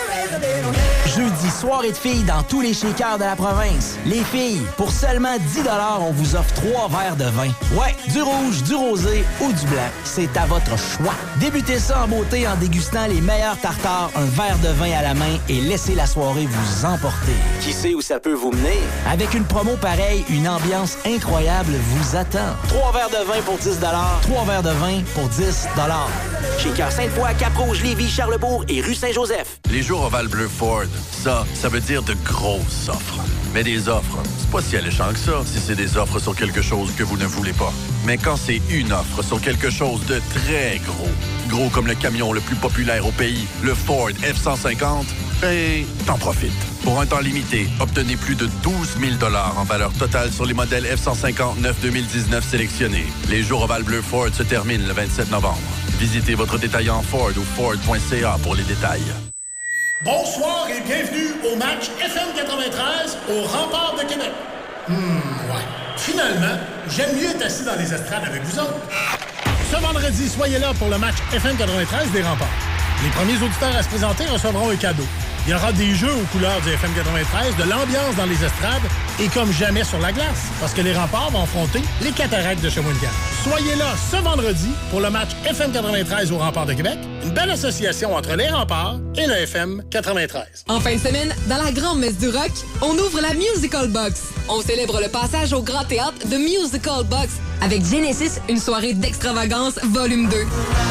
Jeudi, soirée de filles dans tous les shakers de la province. Les filles, pour seulement dix dollars, on vous offre trois verres de vin. Ouais, du rouge, du rosé ou du blanc. C'est à votre choix. Débutez ça en beauté en dégustant les meilleurs tartares, un verre de vin à la main et laissez la soirée vous emporter. Qui sait où ça peut vous mener? Avec une promo pareille, une ambiance incroyable vous attend. Trois verres de vin pour dix dollars. Trois verres de vin pour dix dollars. Shaker Sainte-Foy, Cap-Rouge, Lévis, Charlebourg et rue Saint-Joseph. Les jours Oval Bleu Ford, ça, ça veut dire de grosses offres. Mais des offres, c'est pas si alléchant que ça si c'est des offres sur quelque chose que vous ne voulez pas. Mais quand c'est une offre sur quelque chose de très gros, gros comme le camion le plus populaire au pays, le Ford F cent cinquante, ben, t'en profites. Pour un temps limité, obtenez plus de douze mille dollars en valeur totale sur les modèles F cent cinquante-neuf deux mille dix-neuf sélectionnés. Les jours Oval Bleu Ford se terminent le vingt-sept novembre. Visitez votre détaillant Ford ou Ford point C A pour les détails. Bonsoir et bienvenue au match F M quatre-vingt-treize au Rempart de Québec. Hum, ouais. Finalement, j'aime mieux être assis dans les estrades avec vous autres. Ce vendredi, soyez là pour le match F M quatre-vingt-treize des Remparts. Les premiers auditeurs à se présenter recevront un cadeau. Il y aura des jeux aux couleurs du F M quatre-vingt-treize, de l'ambiance dans les estrades et comme jamais sur la glace, parce que les Remparts vont affronter les Cataractes de Shawinigan. Soyez là ce vendredi pour le match F M quatre-vingt-treize au Rempart de Québec, une belle association entre les Remparts et le F M quatre-vingt-treize. En fin de semaine, dans la grande messe du rock, on ouvre la Musical Box. On célèbre le passage au Grand Théâtre de Musical Box avec Genesis, une soirée d'extravagance volume deux.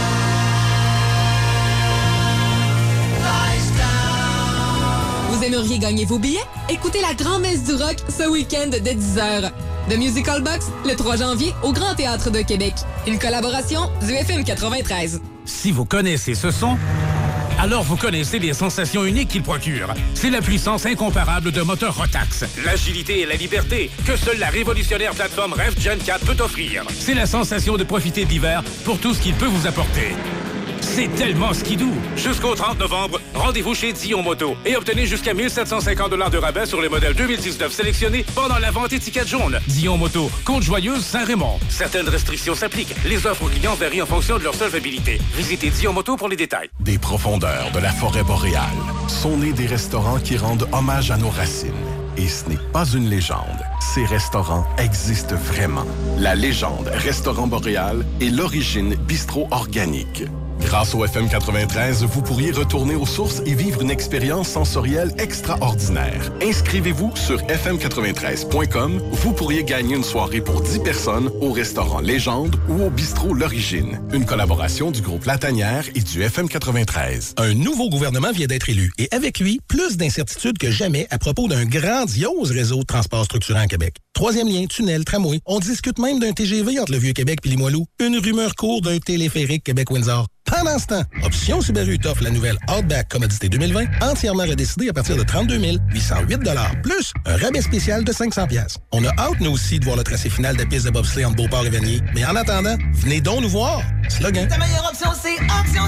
Vous aimeriez gagner vos billets? Écoutez la Grand-Messe du Rock ce week-end dès dix heures. The Musical Box, le trois janvier, au Grand Théâtre de Québec. Une collaboration du F M quatre-vingt-treize. Si vous connaissez ce son, alors vous connaissez les sensations uniques qu'il procure. C'est la puissance incomparable de moteur Rotax. L'agilité et la liberté que seule la révolutionnaire plateforme Rev Gen quatre peut offrir. C'est la sensation de profiter de l'hiver pour tout ce qu'il peut vous apporter. C'est tellement skidoo! Jusqu'au trente novembre, rendez-vous chez Dion Moto et obtenez jusqu'à mille sept cent cinquante dollars de rabais sur les modèles deux mille dix-neuf sélectionnés pendant la vente étiquette jaune. Dion Moto, Côte-Joyeuse, Saint-Raymond. Certaines restrictions s'appliquent. Les offres aux clients varient en fonction de leur solvabilité. Visitez Dion Moto pour les détails. Des profondeurs de la forêt boréale sont nés des restaurants qui rendent hommage à nos racines. Et ce n'est pas une légende. Ces restaurants existent vraiment. La légende Restaurant Boréal est l'origine bistrot organique. Grâce au F M quatre-vingt-treize, vous pourriez retourner aux sources et vivre une expérience sensorielle extraordinaire. Inscrivez-vous sur f m quatre-vingt-treize point com. Vous pourriez gagner une soirée pour dix personnes au restaurant Légende ou au bistrot L'Origine. Une collaboration du groupe La Tanière et du F M quatre-vingt-treize. Un nouveau gouvernement vient d'être élu et avec lui, plus d'incertitudes que jamais à propos d'un grandiose réseau de transport structurant à Québec. Troisième lien, tunnel, tramway. On discute même d'un T G V entre le Vieux-Québec et Limoilou. Une rumeur court d'un téléphérique Québec-Windsor. Pendant ce temps, Option Subaru t'offre la nouvelle Outback Commodité deux mille vingt, entièrement redécidée à partir de trente-deux mille huit cent huit dollars, plus un rabais spécial de cinq cents dollars. On a hâte, nous aussi, de voir le tracé final de la piste de bobsleigh entre Beauport et Vanier. Mais en attendant, venez donc nous voir. Slogan. Ta meilleure option, c'est Option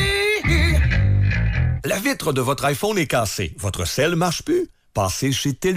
Subaru. La vitre de votre iPhone est cassée. Votre sel marche plus? Passez chez Telu.